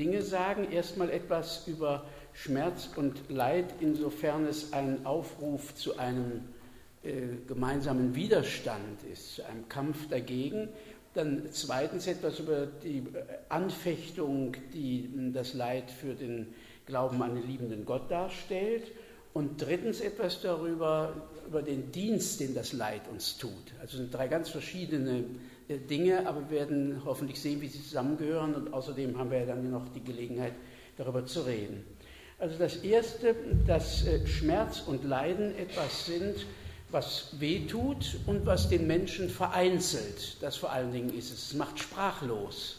Dinge sagen. Erstmal etwas über Schmerz und Leid, insofern es ein Aufruf zu einem gemeinsamen Widerstand ist, zu einem Kampf dagegen. Dann zweitens etwas über die Anfechtung, die das Leid für den Glauben an den liebenden Gott darstellt. Und drittens etwas darüber, über den Dienst, den das Leid uns tut. Also sind drei ganz verschiedene Dinge, aber wir werden hoffentlich sehen, wie sie zusammengehören. Und außerdem haben wir ja dann noch die Gelegenheit, darüber zu reden. Also das Erste, dass Schmerz und Leiden etwas sind, was wehtut und was den Menschen vereinzelt. Das vor allen Dingen ist es. Es macht sprachlos.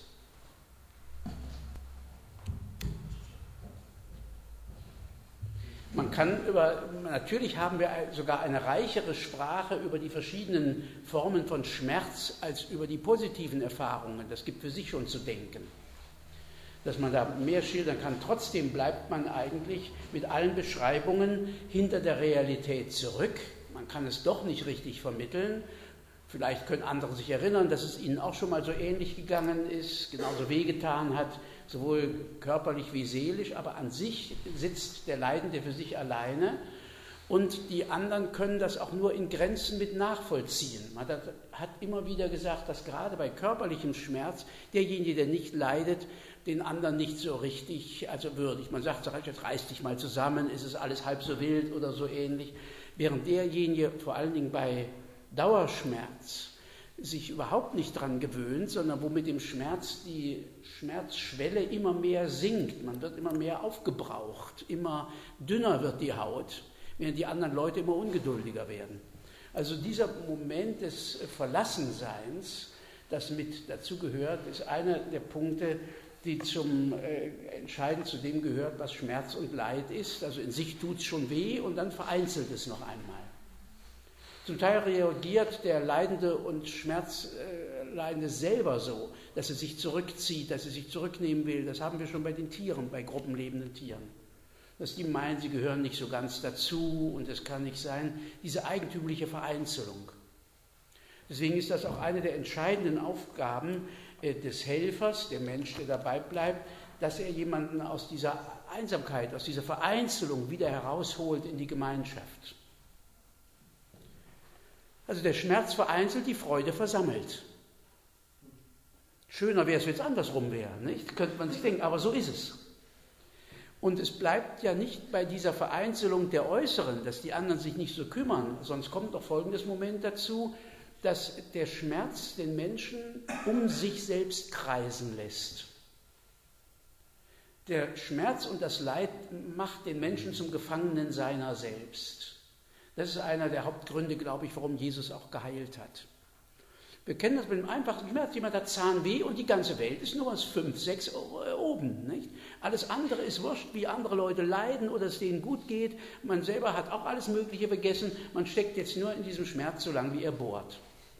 Natürlich haben wir sogar eine reichere Sprache über die verschiedenen Formen von Schmerz als über die positiven Erfahrungen. Das gibt für sich schon zu denken. Dass man da mehr schildern kann. Trotzdem bleibt man eigentlich mit allen Beschreibungen hinter der Realität zurück. Man kann es doch nicht richtig vermitteln. Vielleicht können andere sich erinnern, dass es ihnen auch schon mal so ähnlich gegangen ist, genauso wehgetan hat, sowohl körperlich wie seelisch, aber an sich sitzt der Leidende für sich alleine und die anderen können das auch nur in Grenzen mit nachvollziehen. Man hat immer wieder gesagt, dass gerade bei körperlichem Schmerz derjenige, der nicht leidet, den anderen nicht so richtig würdigt. Man sagt, jetzt reiß dich mal zusammen, ist es alles halb so wild oder so ähnlich. Während derjenige, vor allen Dingen bei Dauerschmerz, sich überhaupt nicht dran gewöhnt, sondern wo mit dem Schmerz die Schmerzschwelle immer mehr sinkt. Man wird immer mehr aufgebraucht, immer dünner wird die Haut, während die anderen Leute immer ungeduldiger werden. Also dieser Moment des Verlassenseins, das mit dazu gehört, ist einer der Punkte, die entscheidend zu dem gehört, was Schmerz und Leid ist. Also in sich tut es schon weh und dann vereinzelt es noch einmal. Zum Teil reagiert der Leidende und Schmerzleidende selber so, dass er sich zurückzieht, dass er sich zurücknehmen will. Das haben wir schon bei den Tieren, bei gruppenlebenden Tieren. Dass die meinen, sie gehören nicht so ganz dazu und es kann nicht sein. Diese eigentümliche Vereinzelung. Deswegen ist das auch eine der entscheidenden Aufgaben des Helfers, der Mensch, der dabei bleibt, dass er jemanden aus dieser Einsamkeit, aus dieser Vereinzelung wieder herausholt in die Gemeinschaft. Also der Schmerz vereinzelt, die Freude versammelt. Schöner wäre es, wenn es andersrum wäre, nicht? Könnte man sich denken, aber so ist es. Und es bleibt ja nicht bei dieser Vereinzelung der Äußeren, dass die anderen sich nicht so kümmern, sonst kommt doch folgendes Moment dazu, dass der Schmerz den Menschen um sich selbst kreisen lässt. Der Schmerz und das Leid macht den Menschen zum Gefangenen seiner selbst. Das ist einer der Hauptgründe, glaube ich, warum Jesus auch geheilt hat. Wir kennen das mit dem einfachen Schmerz. Jemand hat Zahnweh und die ganze Welt ist nur aus 5, 6 oben. Nicht? Alles andere ist wurscht, wie andere Leute leiden oder es denen gut geht. Man selber hat auch alles Mögliche vergessen. Man steckt jetzt nur in diesem Schmerz, so lange wie er bohrt.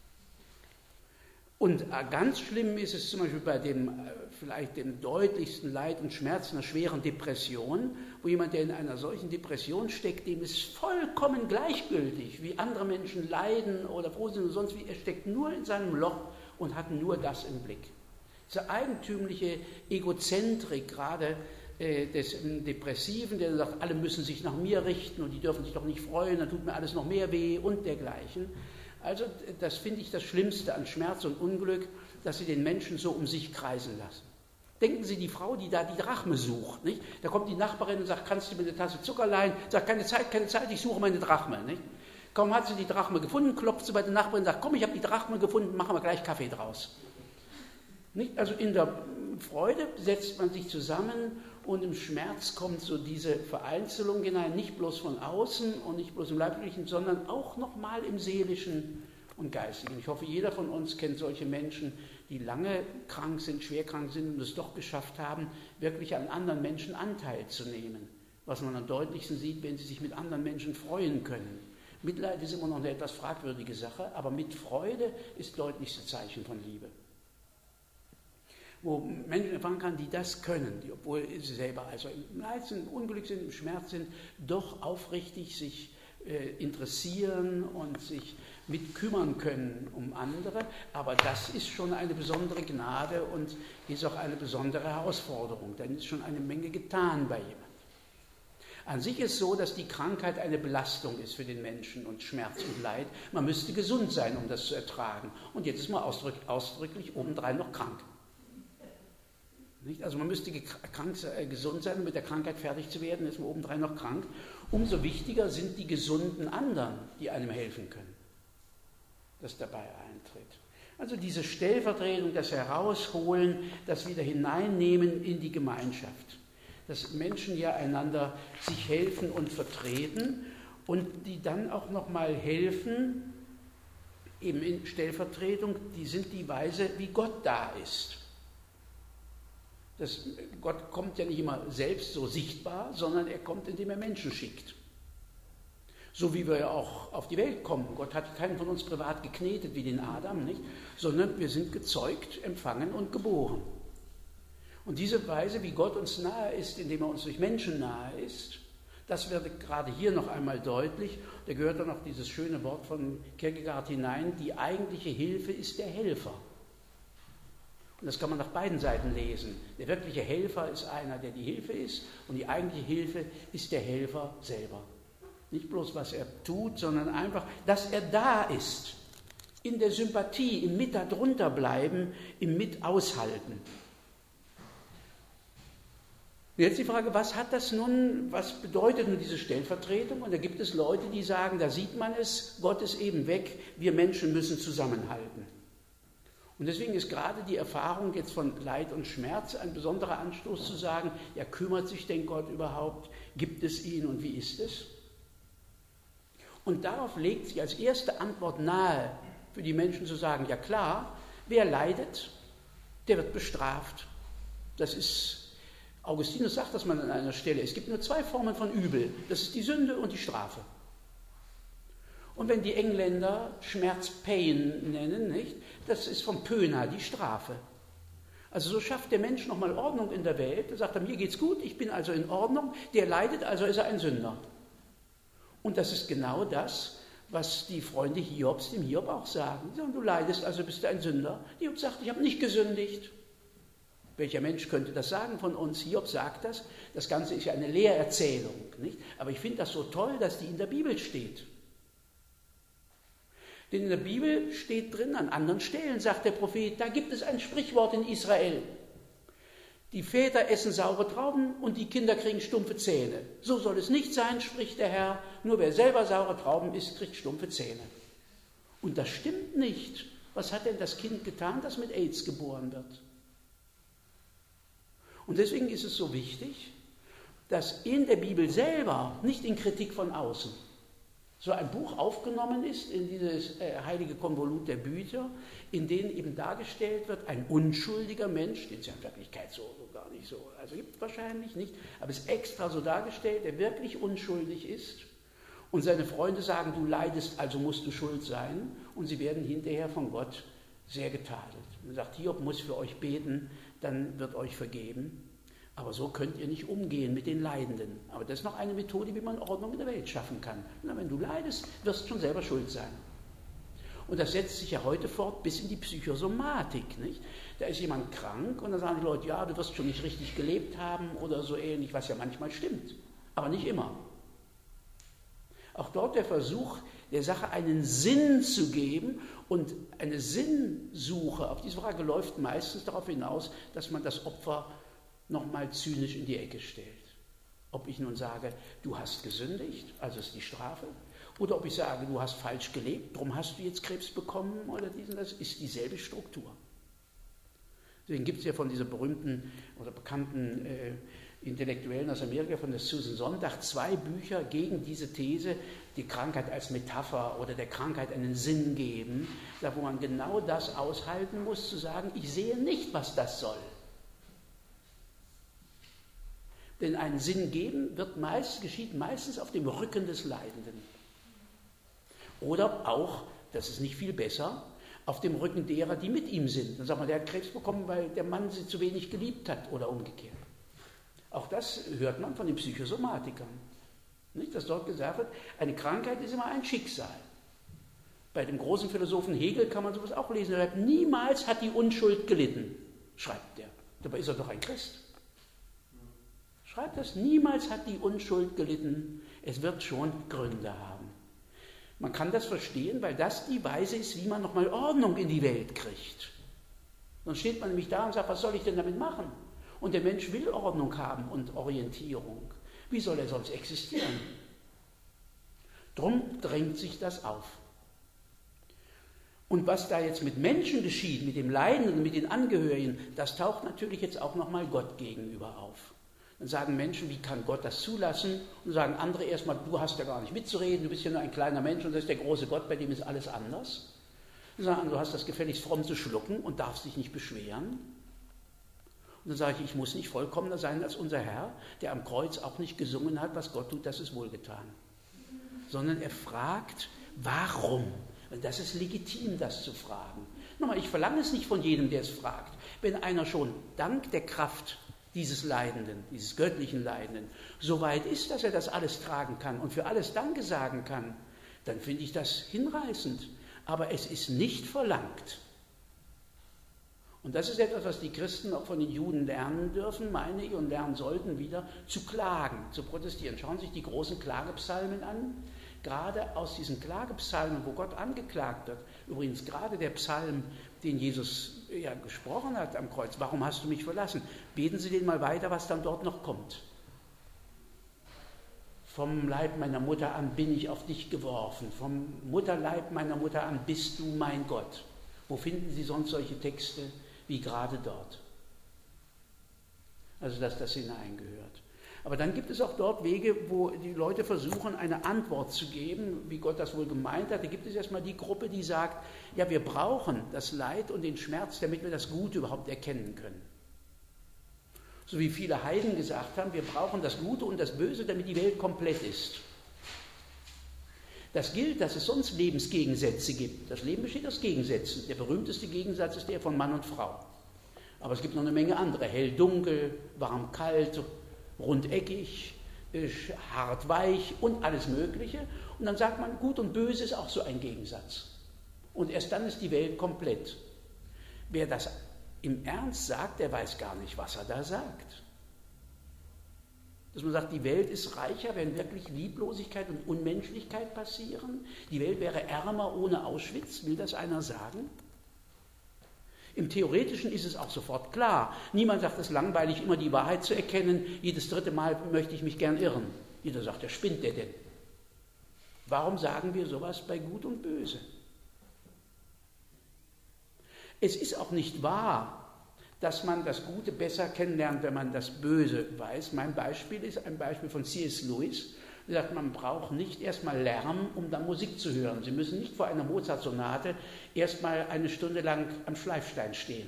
Und ganz schlimm ist es zum Beispiel bei vielleicht dem deutlichsten Leid und Schmerz einer schweren Depression, wo jemand, der in einer solchen Depression steckt, dem ist vollkommen gleichgültig, wie andere Menschen leiden oder froh sind und sonst wie. Er steckt nur in seinem Loch und hat nur das im Blick. Diese eigentümliche Egozentrik gerade des Depressiven, der sagt, alle müssen sich nach mir richten und die dürfen sich doch nicht freuen, dann tut mir alles noch mehr weh und dergleichen. Also das finde ich das Schlimmste an Schmerz und Unglück, dass sie den Menschen so um sich kreisen lassen. Denken Sie, die Frau, die da die Drachme sucht, nicht? Da kommt die Nachbarin und sagt, kannst du mir eine Tasse Zucker leihen? Sagt, keine Zeit, ich suche meine Drachme. Nicht? Kaum hat sie die Drachme gefunden, klopft sie bei der Nachbarin und sagt, komm, ich habe die Drachme gefunden, machen wir gleich Kaffee draus. Nicht? Also in der Freude setzt man sich zusammen und im Schmerz kommt so diese Vereinzelung hinein, nicht bloß von außen und nicht bloß im Leiblichen, sondern auch nochmal im Seelischen und Geistigen. Ich hoffe, jeder von uns kennt solche Menschen, die lange krank sind, schwer krank sind und es doch geschafft haben, wirklich an anderen Menschen Anteil zu nehmen. Was man am deutlichsten sieht, wenn sie sich mit anderen Menschen freuen können. Mitleid ist immer noch eine etwas fragwürdige Sache, aber mit Freude ist das deutlichste Zeichen von Liebe. Wo Menschen erfahren kann, die das können, die, obwohl sie selber also im Leid sind, im Unglück sind, im Schmerz sind, doch aufrichtig sich interessieren und sich mitkümmern können um andere, aber das ist schon eine besondere Gnade und ist auch eine besondere Herausforderung. Dann ist schon eine Menge getan bei jemandem. An sich ist so, dass die Krankheit eine Belastung ist für den Menschen und Schmerz und Leid. Man müsste gesund sein, um das zu ertragen. Und jetzt ist man ausdrücklich obendrein noch krank. Nicht? Also man müsste gesund sein, um mit der Krankheit fertig zu werden, ist man obendrein noch krank. Umso wichtiger sind die gesunden anderen, die einem helfen können, das dabei eintritt. Also diese Stellvertretung, das Herausholen, das wieder hineinnehmen in die Gemeinschaft. Dass Menschen ja einander sich helfen und vertreten und die dann auch nochmal helfen, eben in Stellvertretung, die sind die Weise, wie Gott da ist. Gott kommt ja nicht immer selbst so sichtbar, sondern er kommt, indem er Menschen schickt. So wie wir ja auch auf die Welt kommen. Gott hat keinen von uns privat geknetet wie den Adam, nicht? Sondern wir sind gezeugt, empfangen und geboren. Und diese Weise, wie Gott uns nahe ist, indem er uns durch Menschen nahe ist, das wird gerade hier noch einmal deutlich. Da gehört dann auch dieses schöne Wort von Kierkegaard hinein, die eigentliche Hilfe ist der Helfer. Und das kann man nach beiden Seiten lesen. Der wirkliche Helfer ist einer, der die Hilfe ist, und die eigentliche Hilfe ist der Helfer selber. Nicht bloß, was er tut, sondern einfach, dass er da ist. In der Sympathie, im Mit darunter bleiben, im Mit aushalten. Jetzt die Frage, was bedeutet nun diese Stellvertretung? Und da gibt es Leute, die sagen, da sieht man es, Gott ist eben weg, wir Menschen müssen zusammenhalten. Und deswegen ist gerade die Erfahrung jetzt von Leid und Schmerz ein besonderer Anstoß zu sagen, ja, kümmert sich denn Gott überhaupt? Gibt es ihn und wie ist es? Und darauf legt sich als erste Antwort nahe, für die Menschen zu sagen, ja klar, wer leidet, der wird bestraft. Das ist... Augustinus sagt das mal an einer Stelle, es gibt nur zwei Formen von Übel, das ist die Sünde und die Strafe. Und wenn die Engländer Schmerz Pain nennen, nicht, das ist vom Pöna, die Strafe. Also so schafft der Mensch nochmal Ordnung in der Welt, er sagt, mir geht's gut, ich bin also in Ordnung, der leidet, also ist er ein Sünder. Und das ist genau das, was die Freunde Hiobs dem Hiob auch sagen. Sie sagen, du leidest, also bist du ein Sünder. Hiob sagt, ich habe nicht gesündigt. Welcher Mensch könnte das sagen von uns? Hiob sagt das. Das Ganze ist ja eine Lehrerzählung, nicht? Aber ich finde das so toll, dass die in der Bibel steht. Denn in der Bibel steht drin, an anderen Stellen sagt der Prophet, da gibt es ein Sprichwort in Israel. Die Väter essen saure Trauben und die Kinder kriegen stumpfe Zähne. So soll es nicht sein, spricht der Herr. Nur wer selber saure Trauben isst, kriegt stumpfe Zähne. Und das stimmt nicht. Was hat denn das Kind getan, das mit AIDS geboren wird? Und deswegen ist es so wichtig, dass in der Bibel selber, nicht in Kritik von außen, so ein Buch aufgenommen ist in dieses heilige Konvolut der Bücher, in denen eben dargestellt wird, ein unschuldiger Mensch, den es ja in Wirklichkeit so gar nicht so, also gibt es wahrscheinlich nicht, aber es ist extra so dargestellt, der wirklich unschuldig ist und seine Freunde sagen, du leidest, also musst du schuld sein, und sie werden hinterher von Gott sehr getadelt. Man sagt, Hiob muss für euch beten, dann wird euch vergeben. Aber so könnt ihr nicht umgehen mit den Leidenden. Aber das ist noch eine Methode, wie man Ordnung in der Welt schaffen kann. Na, wenn du leidest, wirst du schon selber schuld sein. Und das setzt sich ja heute fort bis in die Psychosomatik. Nicht? Da ist jemand krank und dann sagen die Leute, ja, du wirst schon nicht richtig gelebt haben oder so ähnlich, was ja manchmal stimmt, aber nicht immer. Auch dort der Versuch, der Sache einen Sinn zu geben, und eine Sinnsuche auf diese Frage läuft meistens darauf hinaus, dass man das Opfer nochmal zynisch in die Ecke stellt. Ob ich nun sage, du hast gesündigt, also ist die Strafe, oder ob ich sage, du hast falsch gelebt, darum hast du jetzt Krebs bekommen oder diesen, das ist dieselbe Struktur. Deswegen gibt es ja von dieser berühmten oder bekannten Intellektuellen aus Amerika, von der Susan Sontag, 2 Bücher gegen diese These, die Krankheit als Metapher oder der Krankheit einen Sinn geben, da wo man genau das aushalten muss, zu sagen, ich sehe nicht, was das soll. Denn einen Sinn geben geschieht meistens auf dem Rücken des Leidenden. Oder auch, das ist nicht viel besser, auf dem Rücken derer, die mit ihm sind. Dann sagt man, der hat Krebs bekommen, weil der Mann sie zu wenig geliebt hat oder umgekehrt. Auch das hört man von den Psychosomatikern. Nicht, dass dort gesagt wird, eine Krankheit ist immer ein Schicksal. Bei dem großen Philosophen Hegel kann man sowas auch lesen. Er schreibt, niemals hat die Unschuld gelitten, schreibt er. Dabei ist er doch ein Christ. Schreibt das, niemals hat die Unschuld gelitten, es wird schon Gründe haben. Man kann das verstehen, weil das die Weise ist, wie man nochmal Ordnung in die Welt kriegt. Dann steht man nämlich da und sagt, was soll ich denn damit machen? Und der Mensch will Ordnung haben und Orientierung. Wie soll er sonst existieren? Drum drängt sich das auf. Und was da jetzt mit Menschen geschieht, mit dem Leidenden, mit den Angehörigen, das taucht natürlich jetzt auch nochmal Gott gegenüber auf. Dann sagen Menschen, wie kann Gott das zulassen? Und sagen andere erstmal, du hast ja gar nicht mitzureden, du bist ja nur ein kleiner Mensch und das ist der große Gott, bei dem ist alles anders. Dann sagen andere, du hast das gefälligst fromm zu schlucken und darfst dich nicht beschweren. Und dann sage ich muss nicht vollkommener sein als unser Herr, der am Kreuz auch nicht gesungen hat, was Gott tut, das ist wohlgetan. Sondern er fragt, warum? Und das ist legitim, das zu fragen. Nochmal, ich verlange es nicht von jedem, der es fragt. Wenn einer schon dank der Kraft dieses Leidenden, dieses göttlichen Leidenden, so weit ist, dass er das alles tragen kann und für alles Danke sagen kann, dann finde ich das hinreißend. Aber es ist nicht verlangt. Und das ist etwas, was die Christen auch von den Juden lernen dürfen, meine ich, und lernen sollten wieder, zu klagen, zu protestieren. Schauen Sie sich die großen Klagepsalmen an. Gerade aus diesen Klagepsalmen, wo Gott angeklagt wird, übrigens gerade der Psalm, den Jesus ja gesprochen hat am Kreuz, warum hast du mich verlassen? Beten Sie den mal weiter, was dann dort noch kommt. Vom Leib meiner Mutter an bin ich auf dich geworfen, vom Mutterleib meiner Mutter an bist du mein Gott. Wo finden Sie sonst solche Texte wie gerade dort? Also, dass das hineingehört. Aber dann gibt es auch dort Wege, wo die Leute versuchen, eine Antwort zu geben, wie Gott das wohl gemeint hat. Da gibt es erstmal die Gruppe, die sagt, ja, wir brauchen das Leid und den Schmerz, damit wir das Gute überhaupt erkennen können. So wie viele Heiden gesagt haben, wir brauchen das Gute und das Böse, damit die Welt komplett ist. Das gilt, dass es sonst Lebensgegensätze gibt. Das Leben besteht aus Gegensätzen. Der berühmteste Gegensatz ist der von Mann und Frau. Aber es gibt noch eine Menge andere. Hell-dunkel, warm-kalt, rundeckig, hart-weich und alles Mögliche. Und dann sagt man, Gut und Böse ist auch so ein Gegensatz. Und erst dann ist die Welt komplett. Wer das im Ernst sagt, der weiß gar nicht, was er da sagt. Dass man sagt, die Welt ist reicher, wenn wirklich Lieblosigkeit und Unmenschlichkeit passieren. Die Welt wäre ärmer ohne Auschwitz, will das einer sagen? Im Theoretischen ist es auch sofort klar. Niemand sagt, es ist langweilig, immer die Wahrheit zu erkennen. Jedes dritte Mal möchte ich mich gern irren. Jeder sagt, ja, spinnt der denn? Warum sagen wir sowas bei Gut und Böse? Es ist auch nicht wahr, dass man das Gute besser kennenlernt, wenn man das Böse weiß. Mein Beispiel ist ein Beispiel von C.S. Lewis. Er sagt, man braucht nicht erstmal Lärm, um dann Musik zu hören. Sie müssen nicht vor einer Mozart-Sonate erstmal eine Stunde lang am Schleifstein stehen.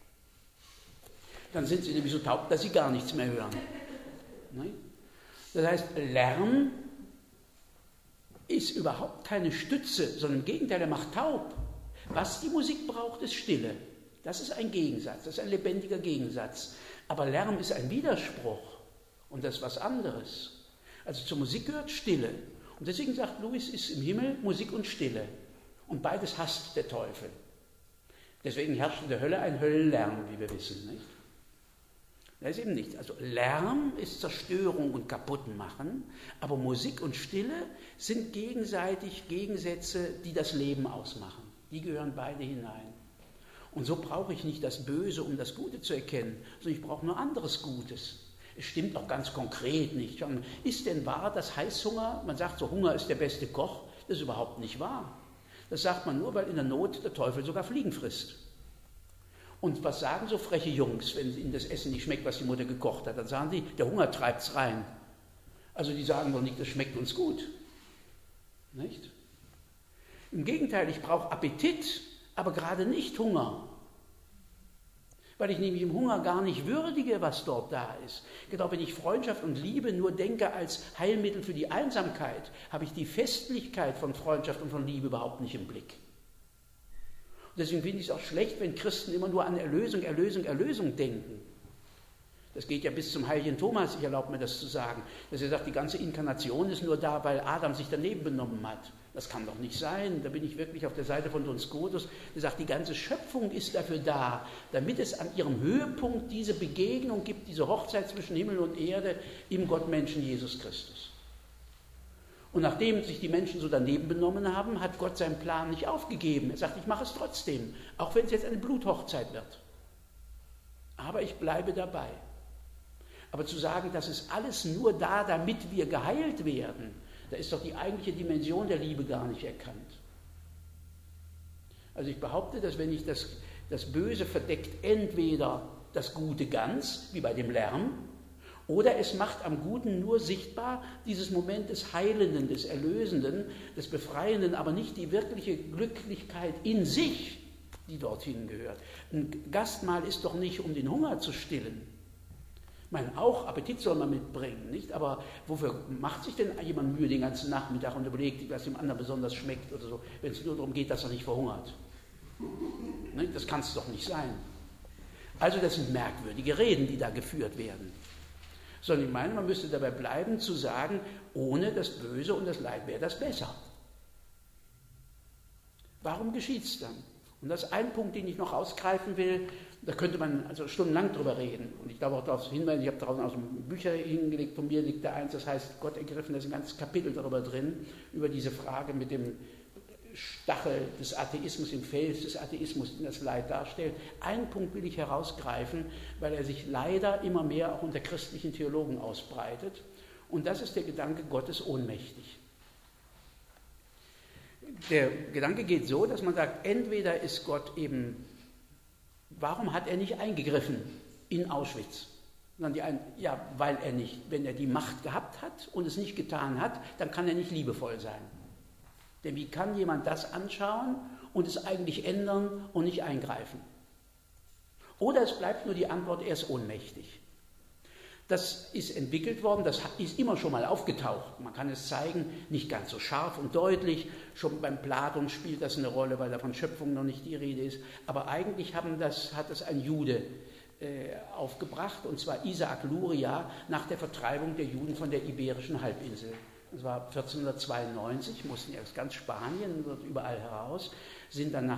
Dann sind Sie nämlich so taub, dass Sie gar nichts mehr hören. Das heißt, Lärm ist überhaupt keine Stütze, sondern im Gegenteil, er macht taub. Was die Musik braucht, ist Stille. Das ist ein Gegensatz, das ist ein lebendiger Gegensatz. Aber Lärm ist ein Widerspruch und das ist was anderes. Also zur Musik gehört Stille. Und deswegen sagt Lewis, ist im Himmel Musik und Stille. Und beides hasst der Teufel. Deswegen herrscht in der Hölle ein Höllenlärm, wie wir wissen. Nicht? Das ist eben nicht. Also Lärm ist Zerstörung und Kaputtmachen, aber Musik und Stille sind gegenseitig Gegensätze, die das Leben ausmachen. Die gehören beide hinein. Und so brauche ich nicht das Böse, um das Gute zu erkennen, sondern ich brauche nur anderes Gutes. Es stimmt auch ganz konkret nicht. Ist denn wahr, dass Heißhunger, man sagt so, Hunger ist der beste Koch, das ist überhaupt nicht wahr. Das sagt man nur, weil in der Not der Teufel sogar Fliegen frisst. Und was sagen so freche Jungs, wenn ihnen das Essen nicht schmeckt, was die Mutter gekocht hat? Dann sagen die, der Hunger treibt's rein. Also die sagen doch nicht, das schmeckt uns gut. Nicht? Im Gegenteil, ich brauche Appetit, aber gerade nicht Hunger. Weil ich nämlich im Hunger gar nicht würdige, was dort da ist. Genau, wenn ich Freundschaft und Liebe nur denke als Heilmittel für die Einsamkeit, habe ich die Festlichkeit von Freundschaft und von Liebe überhaupt nicht im Blick. Und deswegen finde ich es auch schlecht, wenn Christen immer nur an Erlösung, Erlösung, Erlösung denken. Das geht ja bis zum heiligen Thomas, ich erlaube mir das zu sagen, dass er sagt, die ganze Inkarnation ist nur da, weil Adam sich daneben benommen hat. Das kann doch nicht sein, da bin ich wirklich auf der Seite von Duns Scotus. Er sagt, die ganze Schöpfung ist dafür da, damit es an ihrem Höhepunkt diese Begegnung gibt, diese Hochzeit zwischen Himmel und Erde im Gottmenschen Jesus Christus. Und nachdem sich die Menschen so daneben benommen haben, hat Gott seinen Plan nicht aufgegeben. Er sagt, ich mache es trotzdem, auch wenn es jetzt eine Bluthochzeit wird. Aber ich bleibe dabei. Aber zu sagen, das ist alles nur da, damit wir geheilt werden, da ist doch die eigentliche Dimension der Liebe gar nicht erkannt. Also ich behaupte, dass wenn ich das Böse verdeckt entweder das Gute ganz, wie bei dem Lärm, oder es macht am Guten nur sichtbar dieses Moment des Heilenden, des Erlösenden, des Befreienden, aber nicht die wirkliche Glücklichkeit in sich, die dorthin gehört. Ein Gastmahl ist doch nicht, um den Hunger zu stillen. Ich meine, auch Appetit soll man mitbringen, nicht? Aber wofür macht sich denn jemand Mühe den ganzen Nachmittag und überlegt, was dem anderen besonders schmeckt oder so, wenn es nur darum geht, dass er nicht verhungert? Nicht? Das kann es doch nicht sein. Also das sind merkwürdige Reden, die da geführt werden. Sondern ich meine, man müsste dabei bleiben zu sagen, ohne das Böse und das Leid wäre das besser. Warum geschieht es dann? Und das ist ein Punkt, den ich noch ausgreifen will, da könnte man also stundenlang drüber reden. Und ich darf auch darauf hinweisen, ich habe draußen aus dem Bücher hingelegt, von mir liegt da eins, das heißt Gott ergriffen, da ist ein ganzes Kapitel darüber drin, über diese Frage mit dem Stachel des Atheismus, im Fels des Atheismus, den das Leid darstellt. Einen Punkt will ich herausgreifen, weil er sich leider immer mehr auch unter christlichen Theologen ausbreitet. Und das ist der Gedanke, Gott ist ohnmächtig. Der Gedanke geht so, dass man sagt, entweder ist Gott eben, warum hat er nicht eingegriffen in Auschwitz? Sondern die einen, ja, weil er nicht, wenn er die Macht gehabt hat und es nicht getan hat, dann kann er nicht liebevoll sein. Denn wie kann jemand das anschauen und es eigentlich ändern und nicht eingreifen? Oder es bleibt nur die Antwort, er ist ohnmächtig. Das ist entwickelt worden, das ist immer schon mal aufgetaucht. Man kann es zeigen, nicht ganz so scharf und deutlich. Schon beim Platon spielt das eine Rolle, weil da von Schöpfung noch nicht die Rede ist. Aber eigentlich hat das ein Jude aufgebracht, und zwar Isaac Luria, nach der Vertreibung der Juden von der Iberischen Halbinsel. Das war 1492, mussten erst ganz Spanien, dort überall heraus, sind dann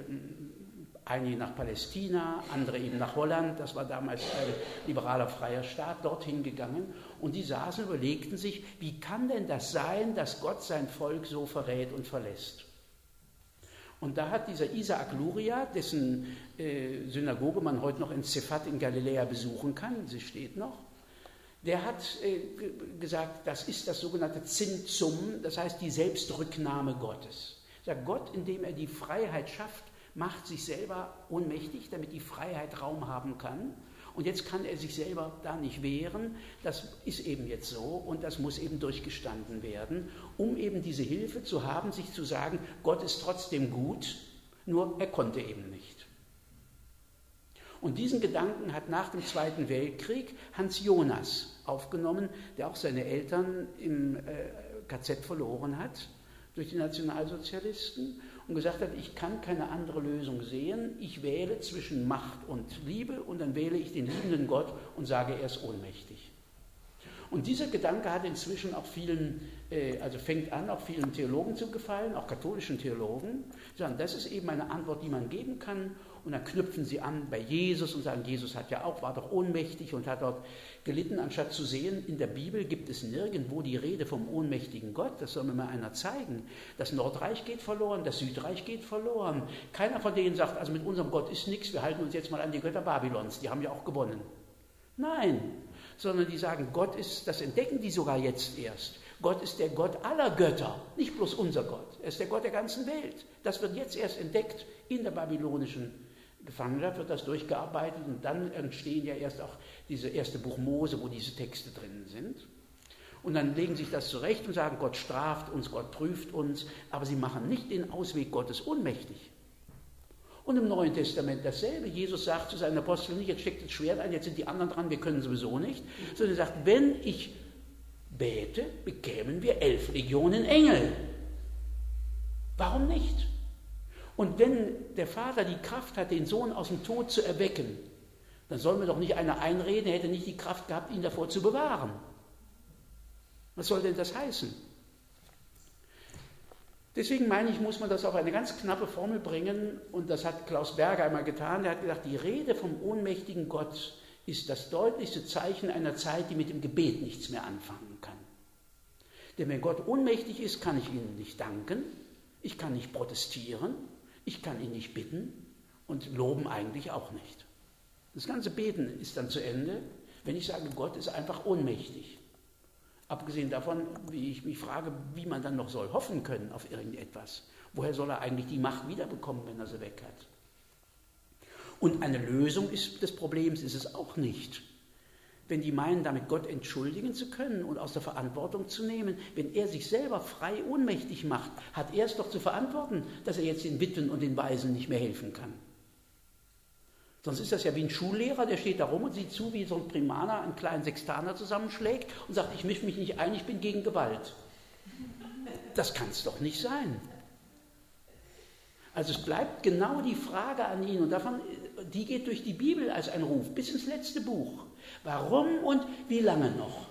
einige nach Palästina, andere eben nach Holland, das war damals ein liberaler freier Staat, dorthin gegangen. Und die saßen und überlegten sich, wie kann denn das sein, dass Gott sein Volk so verrät und verlässt? Und da hat dieser Isaac Luria, dessen Synagoge man heute noch in Zefat in Galiläa besuchen kann, sie steht noch, der hat gesagt, das ist das sogenannte Zimtzum, das heißt die Selbstrücknahme Gottes. Er sagt, Gott, indem er die Freiheit schafft, macht sich selber ohnmächtig, damit die Freiheit Raum haben kann. Und jetzt kann er sich selber da nicht wehren. Das ist eben jetzt so und das muss eben durchgestanden werden, um eben diese Hilfe zu haben, sich zu sagen, Gott ist trotzdem gut, nur er konnte eben nicht. Und diesen Gedanken hat nach dem Zweiten Weltkrieg Hans Jonas aufgenommen, der auch seine Eltern im KZ verloren hat durch die Nationalsozialisten und gesagt hat, ich kann keine andere Lösung sehen, ich wähle zwischen Macht und Liebe und dann wähle ich den liebenden Gott und sage, er ist ohnmächtig. Und dieser Gedanke hat inzwischen auch fängt an, auch vielen Theologen zu gefallen, auch katholischen Theologen, die sagen, das ist eben eine Antwort, die man geben kann. Und dann knüpfen sie an bei Jesus und sagen, Jesus war doch ohnmächtig und hat dort gelitten, anstatt zu sehen, in der Bibel gibt es nirgendwo die Rede vom ohnmächtigen Gott, das soll mir mal einer zeigen. Das Nordreich geht verloren, das Südreich geht verloren. Keiner von denen sagt, also mit unserem Gott ist nichts, wir halten uns jetzt mal an die Götter Babylons, die haben ja auch gewonnen. Nein, sondern die sagen, Gott ist, das entdecken die sogar jetzt erst. Gott ist der Gott aller Götter, nicht bloß unser Gott. Er ist der Gott der ganzen Welt. Das wird jetzt erst entdeckt in der babylonischen Gefangenschaft, wird das durchgearbeitet und dann entstehen ja erst auch diese erste Buch Mose, wo diese Texte drin sind. Und dann legen sich das zurecht und sagen, Gott straft uns, Gott prüft uns, aber sie machen nicht den Ausweg Gottes ohnmächtig. Und im Neuen Testament dasselbe. Jesus sagt zu seinen Aposteln nicht, jetzt steckt das Schwert ein, jetzt sind die anderen dran, wir können sowieso nicht. Sondern er sagt, wenn ich bete, bekämen wir 11 Legionen Engel. Warum nicht? Und wenn der Vater die Kraft hat, den Sohn aus dem Tod zu erwecken, Dann soll mir doch nicht einer einreden, er hätte nicht die Kraft gehabt, ihn davor zu bewahren. Was soll denn das heißen? Deswegen meine ich, muss man das auf eine ganz knappe Formel bringen, und das hat Klaus Berger einmal getan. Der hat gesagt, die Rede vom ohnmächtigen Gott ist das deutlichste Zeichen einer Zeit, die mit dem Gebet nichts mehr anfangen kann. Denn wenn Gott ohnmächtig ist, kann ich ihm nicht danken, ich kann nicht protestieren, ich kann ihn nicht bitten und loben eigentlich auch nicht. Das ganze Beten ist dann zu Ende, wenn ich sage, Gott ist einfach ohnmächtig. Abgesehen davon, wie ich mich frage, wie man dann noch soll hoffen können auf irgendetwas. Woher soll er eigentlich die Macht wiederbekommen, wenn er sie weg hat? Und eine Lösung des Problems ist es auch nicht. Wenn die meinen, damit Gott entschuldigen zu können und aus der Verantwortung zu nehmen, wenn er sich selber frei ohnmächtig macht, hat er es doch zu verantworten, dass er jetzt den Witwen und den Waisen nicht mehr helfen kann. Sonst ist das ja wie ein Schullehrer, der steht da rum und sieht zu, wie so ein Primaner einen kleinen Sextaner zusammenschlägt und sagt, ich mische mich nicht ein, ich bin gegen Gewalt. Das kann es doch nicht sein. Also es bleibt genau die Frage an ihn, und die geht durch die Bibel als ein Ruf, bis ins letzte Buch. Warum und wie lange noch?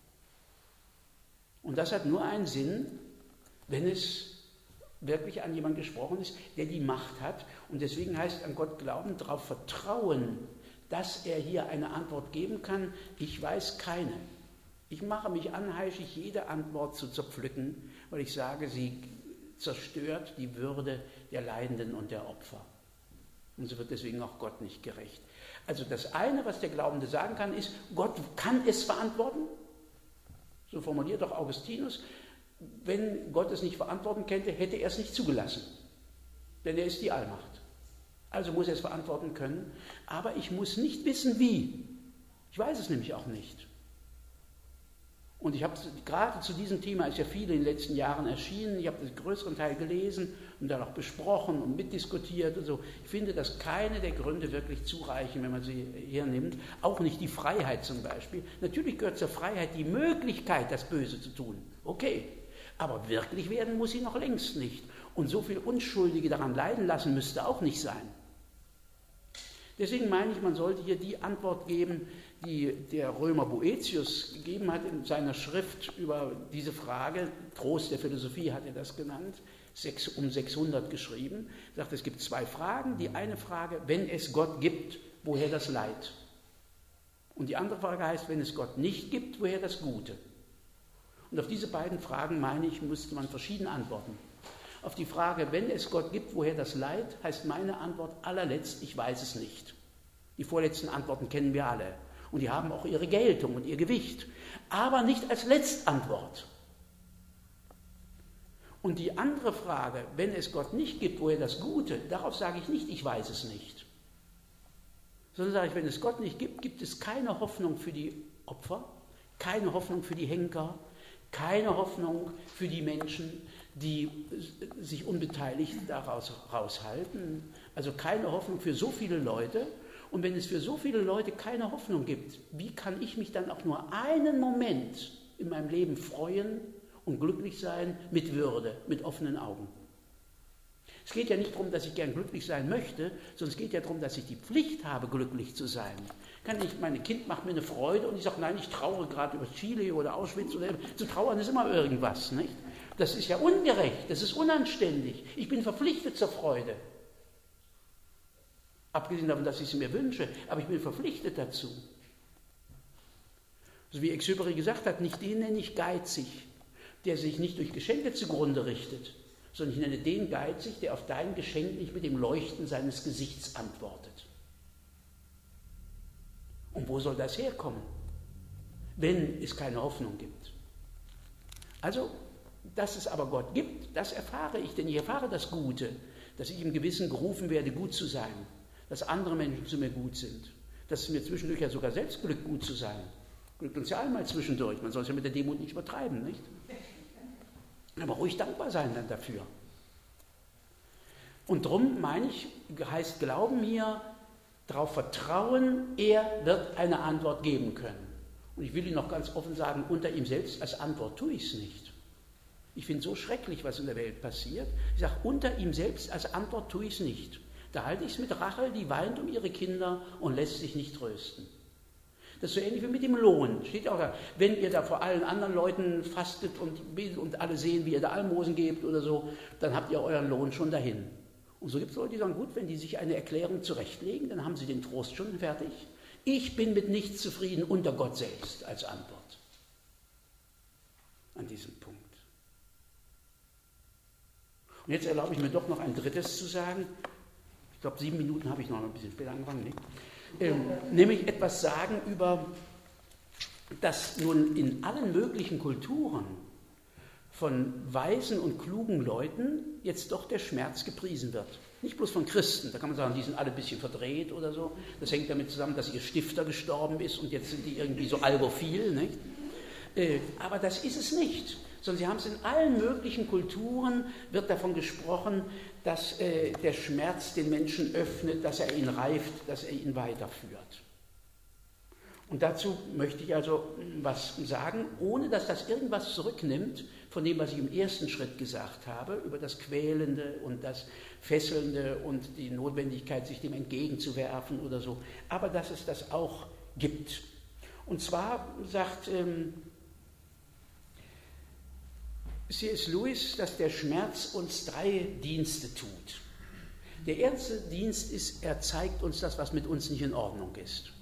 Und das hat nur einen Sinn, wenn es wirklich an jemanden gesprochen ist, der die Macht hat. Und deswegen heißt an Gott glauben, darauf vertrauen, dass er hier eine Antwort geben kann. Ich weiß keine. Ich mache mich anheischig, jede Antwort zu zerpflücken, weil ich sage, sie zerstört die Würde der Leidenden und der Opfer. Und so wird deswegen auch Gott nicht gerecht. Also das eine, was der Glaubende sagen kann, ist, Gott kann es verantworten. So formuliert auch Augustinus. Wenn Gott es nicht verantworten könnte, hätte er es nicht zugelassen. Denn er ist die Allmacht. Also muss er es verantworten können. Aber ich muss nicht wissen, wie. Ich weiß es nämlich auch nicht. Und ich habe gerade zu diesem Thema, ist ja viel in den letzten Jahren erschienen, ich habe den größeren Teil gelesen und dann auch besprochen und mitdiskutiert und so. Ich finde, dass keine der Gründe wirklich zureichen, wenn man sie hernimmt. Auch nicht die Freiheit zum Beispiel. Natürlich gehört zur Freiheit die Möglichkeit, das Böse zu tun. Okay. Aber wirklich werden muss sie noch längst nicht. Und so viel Unschuldige daran leiden lassen, müsste auch nicht sein. Deswegen meine ich, man sollte hier die Antwort geben, die der Römer Boëthius gegeben hat in seiner Schrift über diese Frage. Trost der Philosophie hat er das genannt, um 600 geschrieben. Er sagt, es gibt zwei Fragen. Die eine Frage, wenn es Gott gibt, woher das Leid? Und die andere Frage heißt, wenn es Gott nicht gibt, woher das Gute? Und auf diese beiden Fragen, meine ich, müsste man verschieden antworten. Auf die Frage, wenn es Gott gibt, woher das Leid, heißt meine Antwort allerletzt, ich weiß es nicht. Die vorletzten Antworten kennen wir alle. Und die haben auch ihre Geltung und ihr Gewicht. Aber nicht als Letztantwort. Und die andere Frage, wenn es Gott nicht gibt, woher das Gute, darauf sage ich nicht, ich weiß es nicht. Sondern sage ich, wenn es Gott nicht gibt, gibt es keine Hoffnung für die Opfer, keine Hoffnung für die Henker, keine Hoffnung für die Menschen, die sich unbeteiligt daraus raushalten. Also keine Hoffnung für so viele Leute. Und wenn es für so viele Leute keine Hoffnung gibt, wie kann ich mich dann auch nur einen Moment in meinem Leben freuen und glücklich sein mit Würde, mit offenen Augen? Es geht ja nicht darum, dass ich gern glücklich sein möchte, sondern es geht ja darum, dass ich die Pflicht habe, glücklich zu sein. Mein Kind macht mir eine Freude und ich sage, nein, ich trauere gerade über Chile oder Auschwitz. Zu trauern ist immer irgendwas, nicht? Das ist ja ungerecht, das ist unanständig. Ich bin verpflichtet zur Freude. Abgesehen davon, dass ich sie mir wünsche, aber ich bin verpflichtet dazu. Also wie Exupéry gesagt hat, nicht den nenne ich geizig, der sich nicht durch Geschenke zugrunde richtet, sondern ich nenne den geizig, der auf dein Geschenk nicht mit dem Leuchten seines Gesichts antwortet. Und wo soll das herkommen, wenn es keine Hoffnung gibt? Also, dass es aber Gott gibt, das erfahre ich, denn ich erfahre das Gute, dass ich im Gewissen gerufen werde, gut zu sein, dass andere Menschen zu mir gut sind, dass es mir zwischendurch ja sogar selbst glückt, gut zu sein. Glückt uns ja einmal zwischendurch, man soll es ja mit der Demut nicht übertreiben, nicht? Aber ruhig dankbar sein dann dafür. Und darum meine ich, heißt Glauben hier, darauf vertrauen, er wird eine Antwort geben können. Und ich will Ihnen noch ganz offen sagen, unter ihm selbst als Antwort tue ich es nicht. Ich finde es so schrecklich, was in der Welt passiert. Ich sage, unter ihm selbst als Antwort tue ich es nicht. Da halte ich es mit Rachel, die weint um ihre Kinder und lässt sich nicht trösten. Das ist so ähnlich wie mit dem Lohn. Steht auch da, wenn ihr da vor allen anderen Leuten fastet und alle sehen, wie ihr da Almosen gebt oder so, dann habt ihr euren Lohn schon dahin. Und so gibt es Leute, die sagen, gut, wenn die sich eine Erklärung zurechtlegen, dann haben sie den Trost schon fertig. Ich bin mit nichts zufrieden unter Gott selbst als Antwort an diesem Punkt. Und jetzt erlaube ich mir doch noch ein drittes zu sagen. Ich glaube, 7 Minuten habe ich noch ein bisschen später angefangen. Nicht? Nämlich etwas sagen über, dass nun in allen möglichen Kulturen von weisen und klugen Leuten jetzt doch der Schmerz gepriesen wird. Nicht bloß von Christen, da kann man sagen, die sind alle ein bisschen verdreht oder so. Das hängt damit zusammen, dass ihr Stifter gestorben ist und jetzt sind die irgendwie so algophil. Nicht? Aber das ist es nicht. Sondern sie haben es in allen möglichen Kulturen, wird davon gesprochen, dass der Schmerz den Menschen öffnet, dass er ihn reift, dass er ihn weiterführt. Und dazu möchte ich also was sagen, ohne dass das irgendwas zurücknimmt von dem, was ich im ersten Schritt gesagt habe, über das Quälende und das Fesselnde und die Notwendigkeit, sich dem entgegenzuwerfen oder so, aber dass es das auch gibt. Und zwar sagt C.S. Lewis, dass der Schmerz uns 3 Dienste tut. Der erste Dienst ist, er zeigt uns das, was mit uns nicht in Ordnung ist.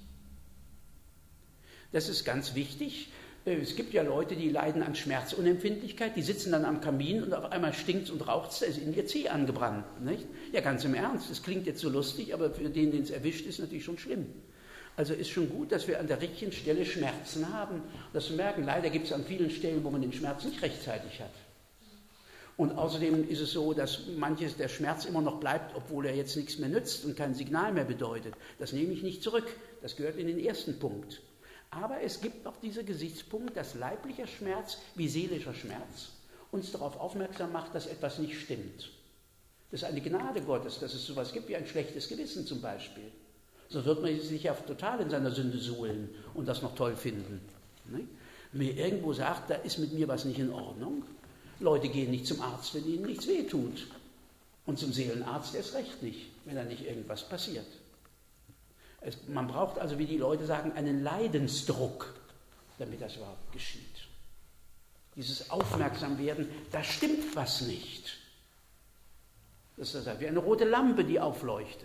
Das ist ganz wichtig. Es gibt ja Leute, die leiden an Schmerzunempfindlichkeit, die sitzen dann am Kamin und auf einmal stinkt es und raucht es, da ist ihnen ihr Zeh angebrannt. Nicht? Ja, ganz im Ernst, das klingt jetzt so lustig, aber für den es erwischt, ist natürlich schon schlimm. Also ist schon gut, dass wir an der richtigen Stelle Schmerzen haben. Das merken, leider gibt es an vielen Stellen, wo man den Schmerz nicht rechtzeitig hat. Und außerdem ist es so, dass der Schmerz immer noch bleibt, obwohl er jetzt nichts mehr nützt und kein Signal mehr bedeutet. Das nehme ich nicht zurück. Das gehört in den ersten Punkt. Aber es gibt auch diesen Gesichtspunkt, dass leiblicher Schmerz wie seelischer Schmerz uns darauf aufmerksam macht, dass etwas nicht stimmt. Das ist eine Gnade Gottes, dass es sowas gibt wie ein schlechtes Gewissen zum Beispiel. Sonst wird man sich ja total in seiner Sünde suhlen und das noch toll finden. Wenn mir irgendwo sagt, da ist mit mir was nicht in Ordnung. Leute gehen nicht zum Arzt, wenn ihnen nichts wehtut. Und zum Seelenarzt erst recht nicht, wenn da nicht irgendwas passiert. Man braucht also, wie die Leute sagen, einen Leidensdruck, damit das überhaupt geschieht. Dieses Aufmerksamwerden, da stimmt was nicht. Das ist wie eine rote Lampe, die aufleuchtet.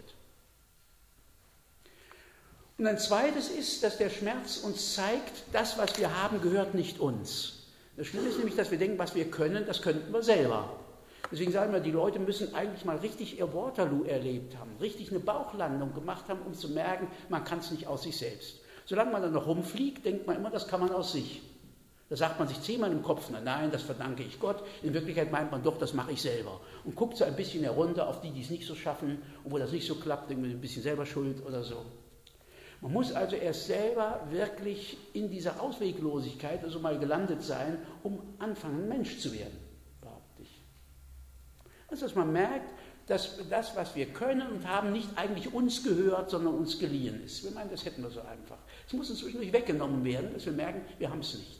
Und ein zweites ist, dass der Schmerz uns zeigt, das, was wir haben, gehört nicht uns. Das Schlimme ist nämlich, dass wir denken, was wir können, das könnten wir selber. Deswegen sagen wir, die Leute müssen eigentlich mal richtig ihr Waterloo erlebt haben, richtig eine Bauchlandung gemacht haben, um zu merken, man kann es nicht aus sich selbst. Solange man dann noch rumfliegt, denkt man immer, das kann man aus sich. Da sagt man sich 10-mal im Kopf, nein, das verdanke ich Gott. In Wirklichkeit meint man doch, das mache ich selber. Und guckt so ein bisschen herunter auf die es nicht so schaffen. Und wo das nicht so klappt, denkt man ein bisschen selber schuld oder so. Man muss also erst selber wirklich in dieser Ausweglosigkeit also mal gelandet sein, um anfangen, Mensch zu werden, behaupte ich. Also, dass man merkt, dass das, was wir können und haben, nicht eigentlich uns gehört, sondern uns geliehen ist. Wir meinen, das hätten wir so einfach. Es muss uns zwischendurch weggenommen werden, dass wir merken, wir haben es nicht.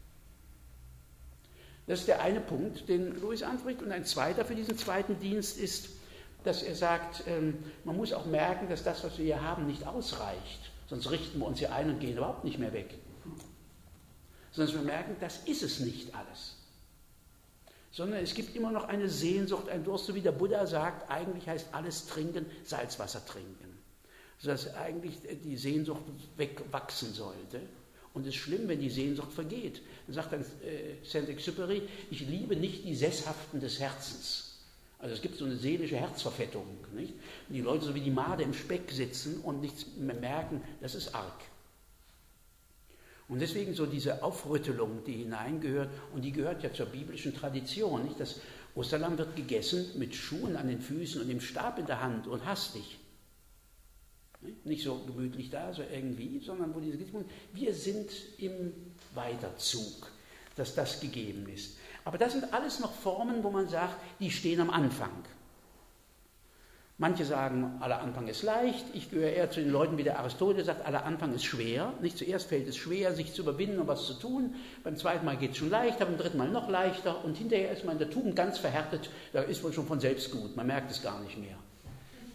Das ist der eine Punkt, den Lewis anspricht. Und ein zweiter für diesen zweiten Dienst ist, dass er sagt, man muss auch merken, dass das, was wir hier haben, nicht ausreicht. Sonst richten wir uns hier ein und gehen überhaupt nicht mehr weg. Sondern dass wir merken, das ist es nicht alles. Sondern es gibt immer noch eine Sehnsucht, ein Durst, so wie der Buddha sagt, eigentlich heißt alles trinken, Salzwasser trinken. Sodass eigentlich die Sehnsucht wegwachsen sollte. Und es ist schlimm, wenn die Sehnsucht vergeht. Dann sagt dann Saint-Exupéry, ich liebe nicht die Sesshaften des Herzens. Also es gibt so eine seelische Herzverfettung, nicht? Und die Leute so wie die Made im Speck sitzen und nichts mehr merken, das ist arg. Und deswegen so diese Aufrüttelung, die hineingehört, und die gehört ja zur biblischen Tradition, nicht? Das Osterlamm wird gegessen mit Schuhen an den Füßen und dem Stab in der Hand und hastig. Nicht so gemütlich da, so irgendwie, sondern wo diese wir sind im Weiterzug, dass das gegeben ist. Aber das sind alles noch Formen, wo man sagt, die stehen am Anfang. Manche sagen, aller Anfang ist leicht. Ich gehöre eher zu den Leuten, wie der Aristoteles sagt, aller Anfang ist schwer. Nicht zuerst fällt es schwer, sich zu überwinden und was zu tun. Beim zweiten Mal geht es schon leichter, beim dritten Mal noch leichter. Und hinterher ist man in der Tugend ganz verhärtet. Da ist man schon von selbst gut. Man merkt es gar nicht mehr.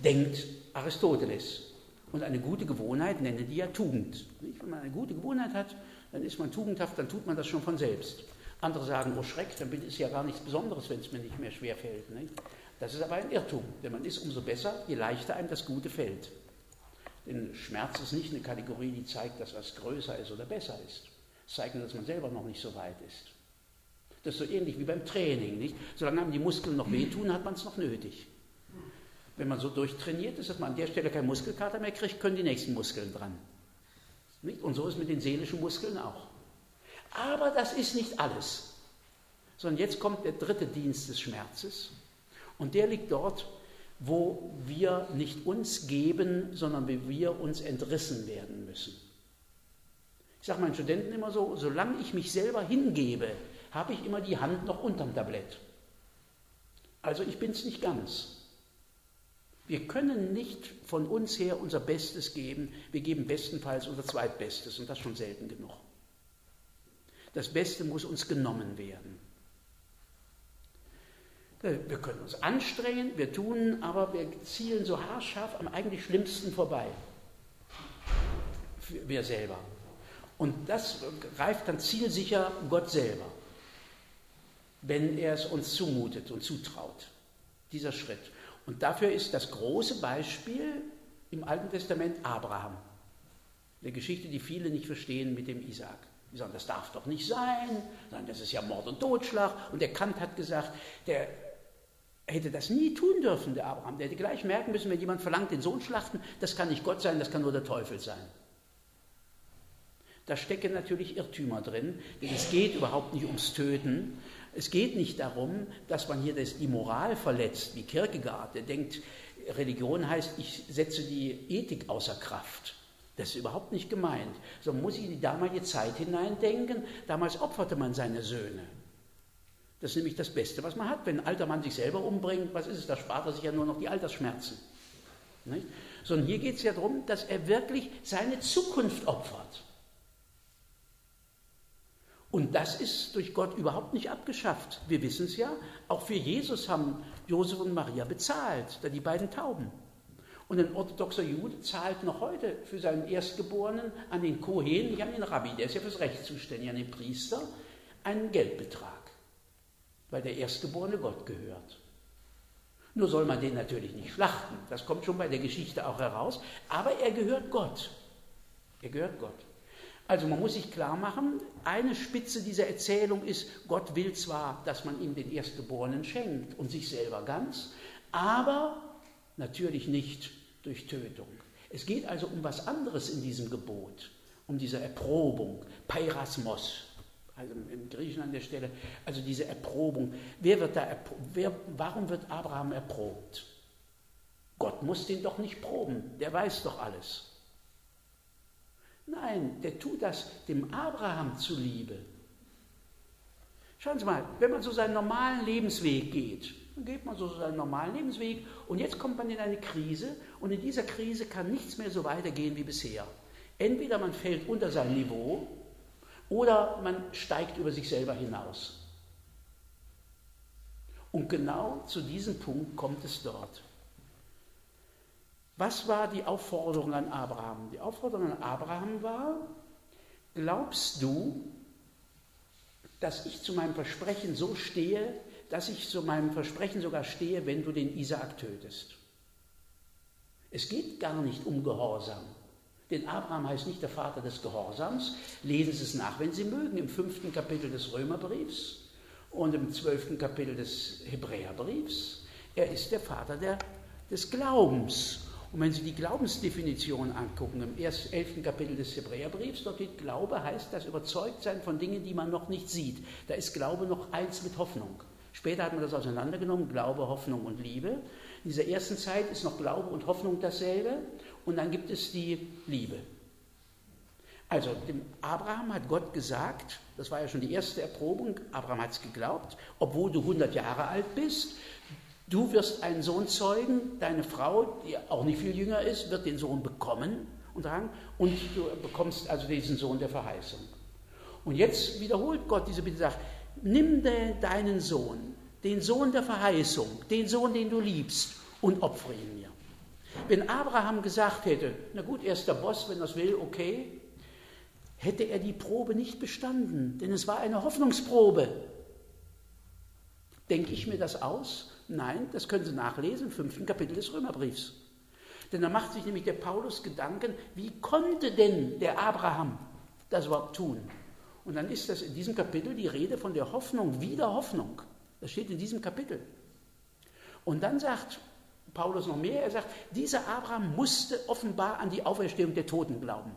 denkt Aristoteles. Und eine gute Gewohnheit nenne die ja Tugend. Wenn man eine gute Gewohnheit hat, dann ist man tugendhaft, dann tut man das schon von selbst. Andere sagen, oh Schreck, dann ist ja gar nichts Besonderes, wenn es mir nicht mehr schwer fällt. Nicht? Das ist aber ein Irrtum, denn man ist umso besser, je leichter einem das Gute fällt. Denn Schmerz ist nicht eine Kategorie, die zeigt, dass was größer ist oder besser ist. Es zeigt nur, dass man selber noch nicht so weit ist. Das ist so ähnlich wie beim Training. Nicht? Solange einem die Muskeln noch wehtun, hat man es noch nötig. Wenn man so durchtrainiert ist, dass man an der Stelle keinen Muskelkater mehr kriegt, können die nächsten Muskeln dran. Nicht? Und so ist es mit den seelischen Muskeln auch. Aber das ist nicht alles. Sondern jetzt kommt der dritte Dienst des Schmerzes. Und der liegt dort, wo wir nicht uns geben, sondern wie wir uns entrissen werden müssen. Ich sage meinen Studenten immer so, solange ich mich selber hingebe, habe ich immer die Hand noch unterm Tablett. Also ich bin es nicht ganz. Wir können nicht von uns her unser Bestes geben, wir geben bestenfalls unser Zweitbestes und das schon selten genug. Das Beste muss uns genommen werden. Wir können uns anstrengen, wir tun, aber wir zielen so haarscharf am eigentlich Schlimmsten vorbei. Wir selber. Und das greift dann zielsicher Gott selber, wenn er es uns zumutet und zutraut. Dieser Schritt. Und dafür ist das große Beispiel im Alten Testament Abraham. Eine Geschichte, die viele nicht verstehen mit dem Isaak. Die sagen, das darf doch nicht sein, das ist ja Mord und Totschlag. Und der Kant hat gesagt, der hätte das nie tun dürfen, der Abraham. Der hätte gleich merken müssen, wenn jemand verlangt, den Sohn schlachten, das kann nicht Gott sein, das kann nur der Teufel sein. Da stecken natürlich Irrtümer drin, denn es geht überhaupt nicht ums Töten. Es geht nicht darum, dass man hier die Moral verletzt, wie Kierkegaard. Der denkt, Religion heißt, ich setze die Ethik außer Kraft. Das ist überhaupt nicht gemeint. So muss ich in die damalige Zeit hineindenken. Damals opferte man seine Söhne. Das ist nämlich das Beste, was man hat. Wenn ein alter Mann sich selber umbringt, was ist es? Da spart er sich ja nur noch die Altersschmerzen. Nicht? Sondern hier geht es ja darum, dass er wirklich seine Zukunft opfert. Und das ist durch Gott überhaupt nicht abgeschafft. Wir wissen es ja, auch für Jesus haben Josef und Maria bezahlt, da die beiden Tauben. Und ein orthodoxer Jude zahlt noch heute für seinen Erstgeborenen an den Kohen, nicht an den Rabbi, der ist ja fürs Recht zuständig, an den Priester, einen Geldbetrag, weil der Erstgeborene Gott gehört. Nur soll man den natürlich nicht schlachten, das kommt schon bei der Geschichte auch heraus, aber er gehört Gott. Er gehört Gott. Also man muss sich klar machen, eine Spitze dieser Erzählung ist, Gott will zwar, dass man ihm den Erstgeborenen schenkt und sich selber ganz, aber natürlich nicht durch Tötung. Es geht also um was anderes in diesem Gebot, um diese Erprobung, Peirasmos, also im Griechischen an der Stelle, also diese Erprobung. Warum wird Abraham erprobt? Gott muss den doch nicht proben, der weiß doch alles. Nein, der tut das dem Abraham zuliebe. Schauen Sie mal, wenn man so seinen normalen Lebensweg geht, dann geht man so seinen normalen Lebensweg und jetzt kommt man in eine Krise und in dieser Krise kann nichts mehr so weitergehen wie bisher. Entweder man fällt unter sein Niveau oder man steigt über sich selber hinaus. Und genau zu diesem Punkt kommt es dort. Was war die Aufforderung an Abraham? Die Aufforderung an Abraham war, glaubst du, dass ich zu meinem Versprechen so stehe, dass ich zu meinem Versprechen sogar stehe, wenn du den Isaak tötest? Es geht gar nicht um Gehorsam. Denn Abraham heißt nicht der Vater des Gehorsams. Lesen Sie es nach, wenn Sie mögen, im 5. Kapitel des Römerbriefs und im 12. Kapitel des Hebräerbriefs. Er ist der Vater des Glaubens. Und wenn Sie die Glaubensdefinition angucken, im 11. Kapitel des Hebräerbriefs, dort steht, Glaube heißt das Überzeugtsein von Dingen, die man noch nicht sieht. Da ist Glaube noch eins mit Hoffnung. Später hat man das auseinandergenommen, Glaube, Hoffnung und Liebe. In dieser ersten Zeit ist noch Glaube und Hoffnung dasselbe und dann gibt es die Liebe. Also dem Abraham hat Gott gesagt, das war ja schon die erste Erprobung, Abraham hat es geglaubt, obwohl du 100 Jahre alt bist, du wirst einen Sohn zeugen, deine Frau, die auch nicht viel jünger ist, wird den Sohn bekommen und du bekommst also diesen Sohn der Verheißung. Und jetzt wiederholt Gott diese Bitte, sagt, nimm deinen Sohn, den Sohn der Verheißung, den Sohn, den du liebst, und opfere ihn mir. Wenn Abraham gesagt hätte, na gut, er ist der Boss, wenn er es will, okay, hätte er die Probe nicht bestanden, denn es war eine Hoffnungsprobe. Denke ich mir das aus? Nein, das können Sie nachlesen im 5. Kapitel des Römerbriefs. Denn da macht sich nämlich der Paulus Gedanken, wie konnte denn der Abraham das überhaupt tun? Und dann ist das in diesem Kapitel die Rede von der Hoffnung, wieder Hoffnung. Das steht in diesem Kapitel. Und dann sagt Paulus noch mehr, er sagt, dieser Abraham musste offenbar an die Auferstehung der Toten glauben.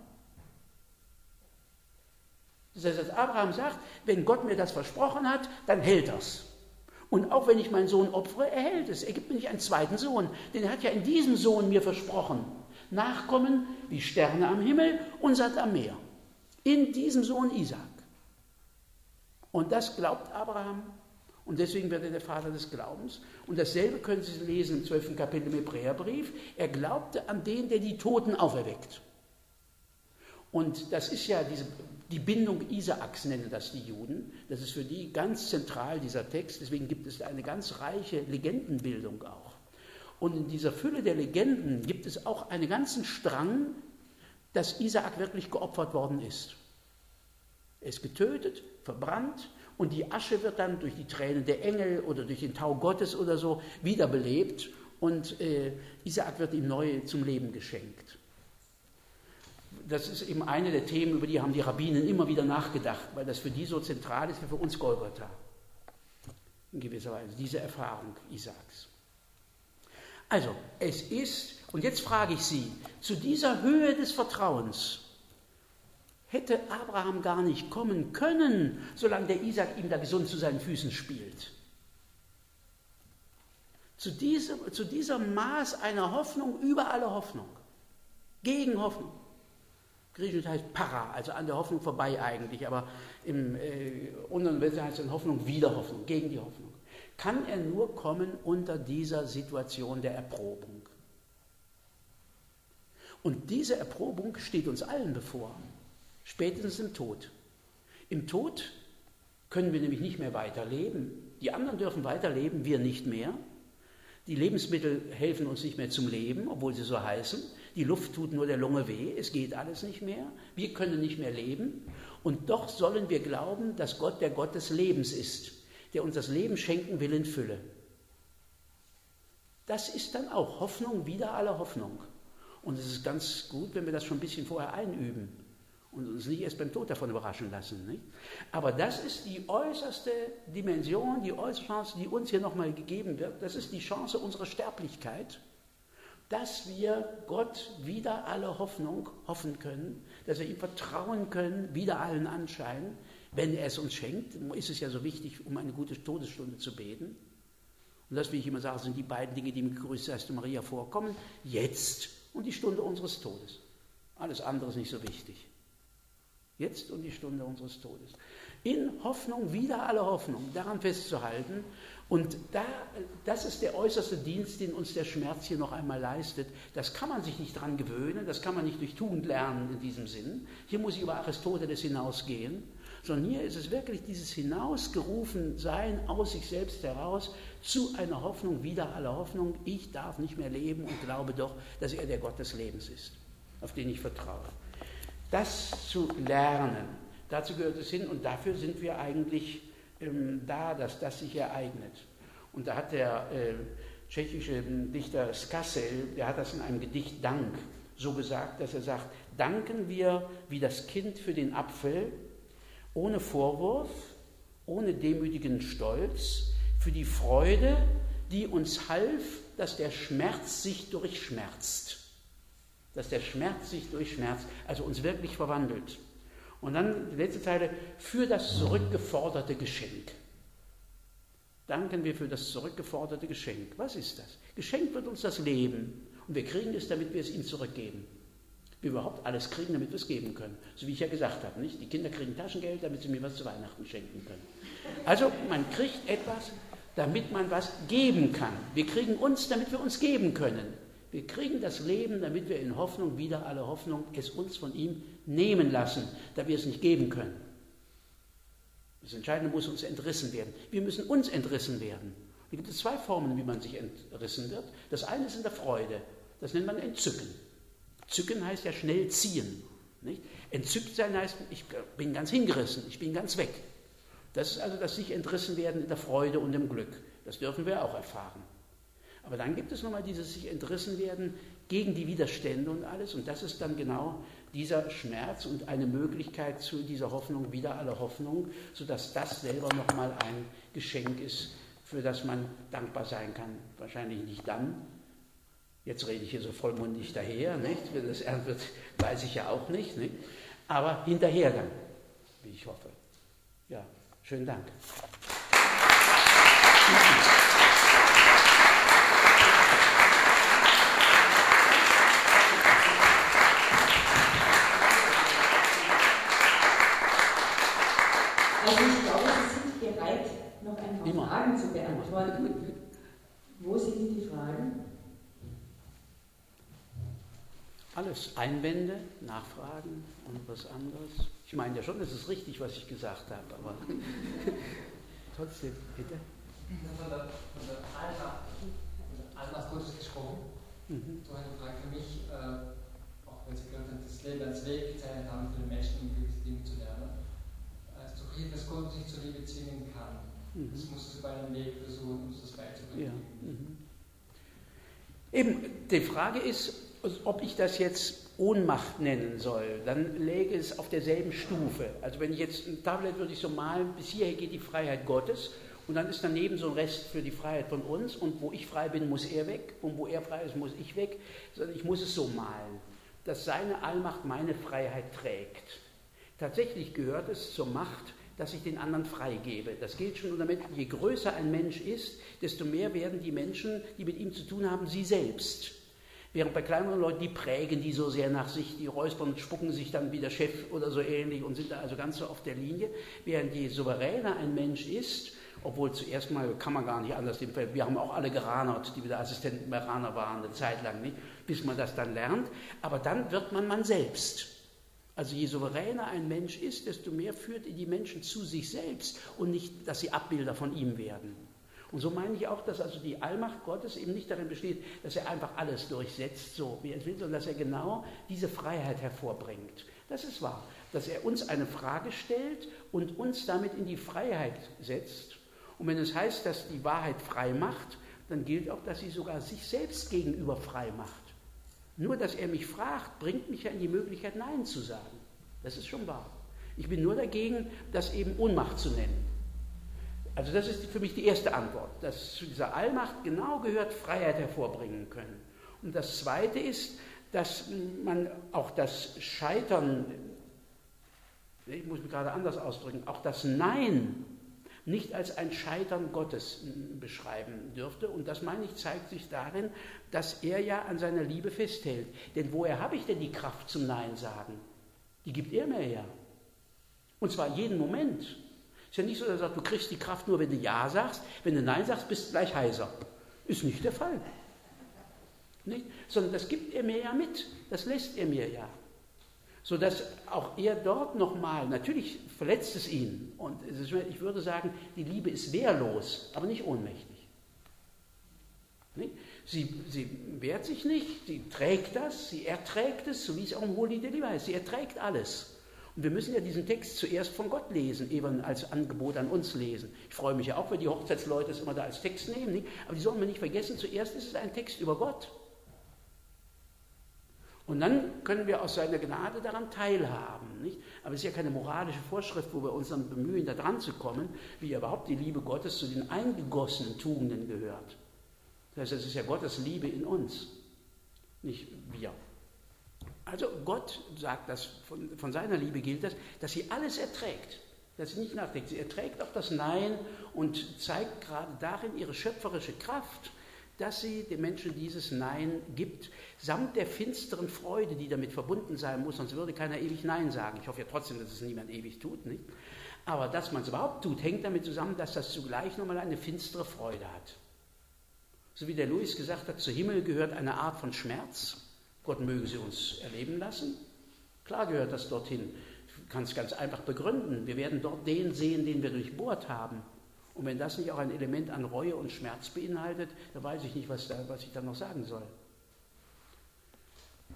Das heißt, dass Abraham sagt, wenn Gott mir das versprochen hat, dann hält das. Und auch wenn ich meinen Sohn opfere, er hält es. Er gibt mir nicht einen zweiten Sohn, denn er hat ja in diesem Sohn mir versprochen, Nachkommen wie Sterne am Himmel und Sand am Meer. In diesem Sohn Isaak. Und das glaubt Abraham und deswegen wird er der Vater des Glaubens. Und dasselbe können Sie lesen im 12. Kapitel im Hebräerbrief. Er glaubte an den, der die Toten auferweckt. Und das ist ja die Bindung Isaaks, nennen das die Juden. Das ist für die ganz zentral, dieser Text. Deswegen gibt es eine ganz reiche Legendenbildung auch. Und in dieser Fülle der Legenden gibt es auch einen ganzen Strang, dass Isaak wirklich geopfert worden ist. Er ist getötet, verbrannt und die Asche wird dann durch die Tränen der Engel oder durch den Tau Gottes oder so wiederbelebt und Isaak wird ihm neu zum Leben geschenkt. Das ist eben eine der Themen, über die haben die Rabbinen immer wieder nachgedacht, weil das für die so zentral ist wie für uns Golgatha. In gewisser Weise, diese Erfahrung Isaaks. Also, es ist, und jetzt frage ich Sie, zu dieser Höhe des Vertrauens hätte Abraham gar nicht kommen können, solange der Isaak ihm da gesund zu seinen Füßen spielt. Zu diesem Maß einer Hoffnung über alle Hoffnung, gegen Hoffnung. Griechisch heißt para, also an der Hoffnung vorbei eigentlich, aber im unteren Welt heißt es Hoffnung wieder Hoffnung, gegen die Hoffnung. Kann er nur kommen unter dieser Situation der Erprobung. Und diese Erprobung steht uns allen bevor, spätestens im Tod. Im Tod können wir nämlich nicht mehr weiterleben. Die anderen dürfen weiterleben, wir nicht mehr. Die Lebensmittel helfen uns nicht mehr zum Leben, obwohl sie so heißen. Die Luft tut nur der Lunge weh, es geht alles nicht mehr. Wir können nicht mehr leben. Und doch sollen wir glauben, dass Gott der Gott des Lebens ist, der uns das Leben schenken will in Fülle. Das ist dann auch Hoffnung wider alle Hoffnung. Und es ist ganz gut, wenn wir das schon ein bisschen vorher einüben und uns nicht erst beim Tod davon überraschen lassen. Nicht? Aber das ist die äußerste Dimension, die äußerste Chance, die uns hier nochmal gegeben wird. Das ist die Chance unserer Sterblichkeit, dass wir Gott wider alle Hoffnung hoffen können, dass wir ihm vertrauen können, wider allen Anschein. Wenn er es uns schenkt, ist es ja so wichtig, um eine gute Todesstunde zu beten. Und das, wie ich immer sage, sind die beiden Dinge, die im Gegrüßet seist du Maria vorkommen. Jetzt und die Stunde unseres Todes. Alles andere ist nicht so wichtig. Jetzt und die Stunde unseres Todes. In Hoffnung, wider alle Hoffnung, daran festzuhalten. Und das ist der äußerste Dienst, den uns der Schmerz hier noch einmal leistet. Das kann man sich nicht dran gewöhnen, das kann man nicht durch Tugend lernen in diesem Sinn. Hier muss ich über Aristoteles hinausgehen, sondern hier ist es wirklich dieses Hinausgerufensein aus sich selbst heraus zu einer Hoffnung, wider alle Hoffnung. Ich darf nicht mehr leben und glaube doch, dass er der Gott des Lebens ist, auf den ich vertraue. Das zu lernen, dazu gehört es hin und dafür sind wir eigentlich da, dass das sich ereignet. Und da hat der tschechische Dichter Skassel, der hat das in einem Gedicht Dank so gesagt, dass er sagt, danken wir wie das Kind für den Apfel, ohne Vorwurf, ohne demütigen Stolz, für die Freude, die uns half, dass der Schmerz sich durchschmerzt. Dass der Schmerz sich durchschmerzt, also uns wirklich verwandelt. Und dann die letzte Zeile, für das zurückgeforderte Geschenk. Danken wir für das zurückgeforderte Geschenk. Was ist das? Geschenkt wird uns das Leben und wir kriegen es, damit wir es ihm zurückgeben. Wir überhaupt alles kriegen, damit wir es geben können. So wie ich ja gesagt habe, nicht? Die Kinder kriegen Taschengeld, damit sie mir was zu Weihnachten schenken können. Also man kriegt etwas, damit man was geben kann. Wir kriegen uns, damit wir uns geben können. Wir kriegen das Leben, damit wir in Hoffnung, wider alle Hoffnung, es uns von ihm nehmen lassen, da wir es nicht geben können. Das Entscheidende muss uns entrissen werden. Wir müssen uns entrissen werden. Da gibt es zwei Formen, wie man sich entrissen wird. Das eine ist in der Freude, Das nennt man Entzücken. Zücken heißt ja schnell ziehen. Nicht? Entzückt sein heißt, ich bin ganz hingerissen, ich bin ganz weg. Das ist also das sich entrissen werden in der Freude und im Glück. Das dürfen wir auch erfahren. Aber dann gibt es nochmal dieses sich entrissen werden gegen die Widerstände und alles. Und das ist dann genau dieser Schmerz und eine Möglichkeit zu dieser Hoffnung, wieder alle Hoffnung, sodass das selber nochmal ein Geschenk ist, für das man dankbar sein kann. Wahrscheinlich nicht dann. Jetzt rede ich hier so vollmundig daher, nicht? Wenn das ernst wird, weiß ich ja auch nicht. Aber hinterher dann, wie ich hoffe. Ja, schönen Dank. Also ich glaube, Sie sind bereit, noch ein paar Fragen zu beantworten. Wo sind die Fragen? Alles Einwände, Nachfragen und was anderes. Ich meine ja schon, das ist richtig, was ich gesagt habe, aber trotzdem, bitte. Von der Allmacht Gottes gesprochen. So eine Frage für mich, auch wenn Sie gerade das Leben als Weg gezeichnet haben, für den Menschen gewisse Dinge zu lernen. Es ist doch hier, dass Gott uns nicht zur Liebe zwingen kann. Das muss über einen Weg versuchen, uns das beizubringen. Ja. Eben, die Frage ist, ob ich das jetzt Ohnmacht nennen soll, dann läge es auf derselben Stufe. Also wenn ich jetzt ein Tablett würde ich so malen, bis hierher geht die Freiheit Gottes und dann ist daneben so ein Rest für die Freiheit von uns und wo ich frei bin, muss er weg und wo er frei ist, muss ich weg. Sondern ich muss es so malen, dass seine Allmacht meine Freiheit trägt. Tatsächlich gehört es zur Macht, dass ich den anderen freigebe. Das gilt schon damit, je größer ein Mensch ist, desto mehr werden die Menschen, die mit ihm zu tun haben, sie selbst. Während bei kleineren Leuten, die prägen die so sehr nach sich, die räuspern und spucken sich dann wie der Chef oder so ähnlich und sind da also ganz so auf der Linie. Während je souveräner ein Mensch ist, obwohl zuerst mal kann man gar nicht anders, wir haben auch alle geranert, die wieder Assistenten bei Raner waren, eine Zeit lang nicht, bis man das dann lernt, aber dann wird man selbst. Also je souveräner ein Mensch ist, desto mehr führt die Menschen zu sich selbst und nicht, dass sie Abbilder von ihm werden. Und so meine ich auch, dass also die Allmacht Gottes eben nicht darin besteht, dass er einfach alles durchsetzt, so wie er will, sondern dass er genau diese Freiheit hervorbringt. Das ist wahr, dass er uns eine Frage stellt und uns damit in die Freiheit setzt. Und wenn es heißt, dass die Wahrheit frei macht, dann gilt auch, dass sie sogar sich selbst gegenüber frei macht. Nur, dass er mich fragt, bringt mich ja in die Möglichkeit, Nein zu sagen. Das ist schon wahr. Ich bin nur dagegen, das eben Ohnmacht zu nennen. Also das ist für mich die erste Antwort, dass zu dieser Allmacht genau gehört, Freiheit hervorbringen können. Und das Zweite ist, dass man auch das Scheitern, ich muss mich gerade anders ausdrücken, auch das Nein nicht als ein Scheitern Gottes beschreiben dürfte. Und das, meine ich, zeigt sich darin, dass er ja an seiner Liebe festhält. Denn woher habe ich denn die Kraft zum Nein sagen? Die gibt er mir ja. Und zwar jeden Moment. Ist ja nicht so, dass er sagt, du kriegst die Kraft nur, wenn du Ja sagst. Wenn du Nein sagst, bist du gleich heiser. Ist nicht der Fall. Nicht? Sondern das gibt er mir ja mit. Das lässt er mir ja. Sodass auch er dort nochmal, natürlich verletzt es ihn. Und ich würde sagen, die Liebe ist wehrlos, aber nicht ohnmächtig. Nicht? Sie wehrt sich nicht, sie trägt das, sie erträgt es, so wie es auch im Hohelied der Liebe heißt. Sie erträgt alles. Und wir müssen ja diesen Text zuerst von Gott lesen, eben als Angebot an uns lesen. Ich freue mich ja auch, wenn die Hochzeitsleute es immer da als Text nehmen, nicht? Aber die sollen wir nicht vergessen, zuerst ist es ein Text über Gott. Und dann können wir aus seiner Gnade daran teilhaben. Nicht? Aber es ist ja keine moralische Vorschrift, wo wir uns dann bemühen, da dran zu kommen, wie überhaupt die Liebe Gottes zu den eingegossenen Tugenden gehört. Das heißt, es ist ja Gottes Liebe in uns, nicht wir. Also Gott sagt, dass von seiner Liebe gilt das, dass sie alles erträgt, dass sie nicht nachdenkt. Sie erträgt auch das Nein und zeigt gerade darin ihre schöpferische Kraft, dass sie dem Menschen dieses Nein gibt, samt der finsteren Freude, die damit verbunden sein muss, sonst würde keiner ewig Nein sagen. Ich hoffe ja trotzdem, dass es niemand ewig tut, nicht? Aber dass man es überhaupt tut, hängt damit zusammen, dass das zugleich nochmal eine finstere Freude hat. So wie der Louis gesagt hat, zu Himmel gehört eine Art von Schmerz. Gott möge sie uns erleben lassen. Klar gehört das dorthin. Ich kann es ganz einfach begründen. Wir werden dort den sehen, den wir durchbohrt haben. Und wenn das nicht auch ein Element an Reue und Schmerz beinhaltet, dann weiß ich nicht, was ich da noch sagen soll.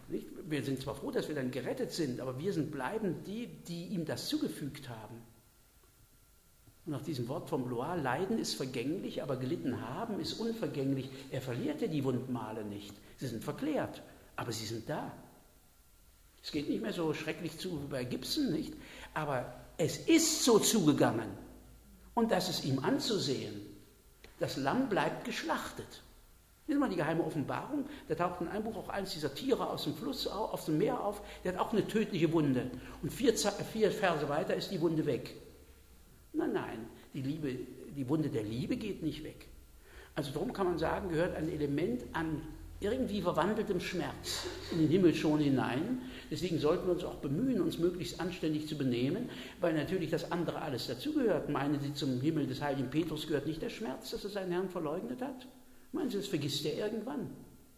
Nicht? Wir sind zwar froh, dass wir dann gerettet sind, aber wir bleiben die, die ihm das zugefügt haben. Und nach diesem Wort vom Blois, Leiden ist vergänglich, aber gelitten haben ist unvergänglich. Er verliert ja die Wundmale nicht. Sie sind verklärt, aber sie sind da. Es geht nicht mehr so schrecklich zu wie bei Gibson, nicht? Aber es ist so zugegangen. Und das ist ihm anzusehen. Das Lamm bleibt geschlachtet. Das ist mal die geheime Offenbarung. Da taucht in einem Buch auch eines dieser Tiere aus dem Fluss, aus dem Meer auf. Der hat auch eine tödliche Wunde. Und 4 Verse weiter ist die Wunde weg. Nein, die Wunde der Liebe geht nicht weg. Also darum kann man sagen, gehört ein Element an irgendwie verwandeltem Schmerz in den Himmel schon hinein. Deswegen sollten wir uns auch bemühen, uns möglichst anständig zu benehmen, weil natürlich das andere alles dazugehört. Meinen Sie, zum Himmel des heiligen Petrus gehört nicht der Schmerz, dass er seinen Herrn verleugnet hat? Meinen Sie, das vergisst er irgendwann?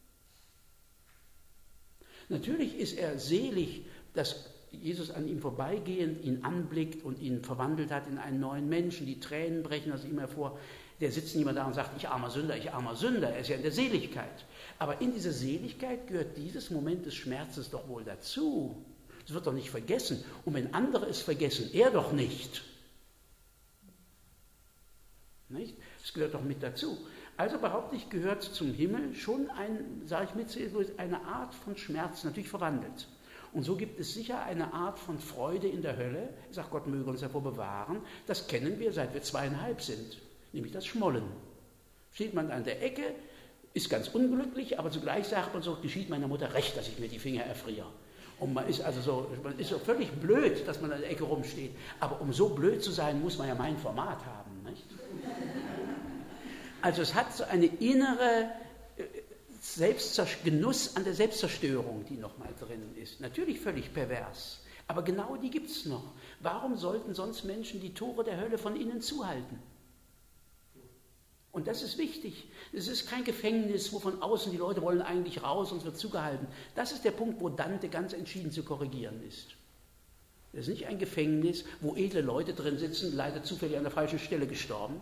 Natürlich ist er selig, dass Jesus an ihm vorbeigehend ihn anblickt und ihn verwandelt hat in einen neuen Menschen. Die Tränen brechen aus ihm hervor. Der sitzt niemand da und sagt, ich armer Sünder, ich armer Sünder. Er ist ja in der Seligkeit. Aber in dieser Seligkeit gehört dieses Moment des Schmerzes doch wohl dazu. Es wird doch nicht vergessen. Und wenn andere es vergessen, er doch nicht. Nicht? Das gehört doch mit dazu. Also behaupte ich, gehört zum Himmel schon eine Art von Schmerz, natürlich verwandelt. Und so gibt es sicher eine Art von Freude in der Hölle. Ich sage, Gott möge uns davor bewahren. Das kennen wir, seit wir 2,5 sind, nämlich das Schmollen. Steht man an der Ecke, ist ganz unglücklich, aber zugleich sagt man so, geschieht meiner Mutter recht, dass ich mir die Finger erfriere. Und man ist so völlig blöd, dass man an der Ecke rumsteht. Aber um so blöd zu sein, muss man ja mein Format haben. Nicht? Also es hat so eine innere Genuss an der Selbstzerstörung, die nochmal drin ist. Natürlich völlig pervers, aber genau die gibt es noch. Warum sollten sonst Menschen die Tore der Hölle von innen zuhalten? Und das ist wichtig. Es ist kein Gefängnis, wo von außen die Leute wollen eigentlich raus und es wird zugehalten. Das ist der Punkt, wo Dante ganz entschieden zu korrigieren ist. Das ist nicht ein Gefängnis, wo edle Leute drin sitzen, leider zufällig an der falschen Stelle gestorben.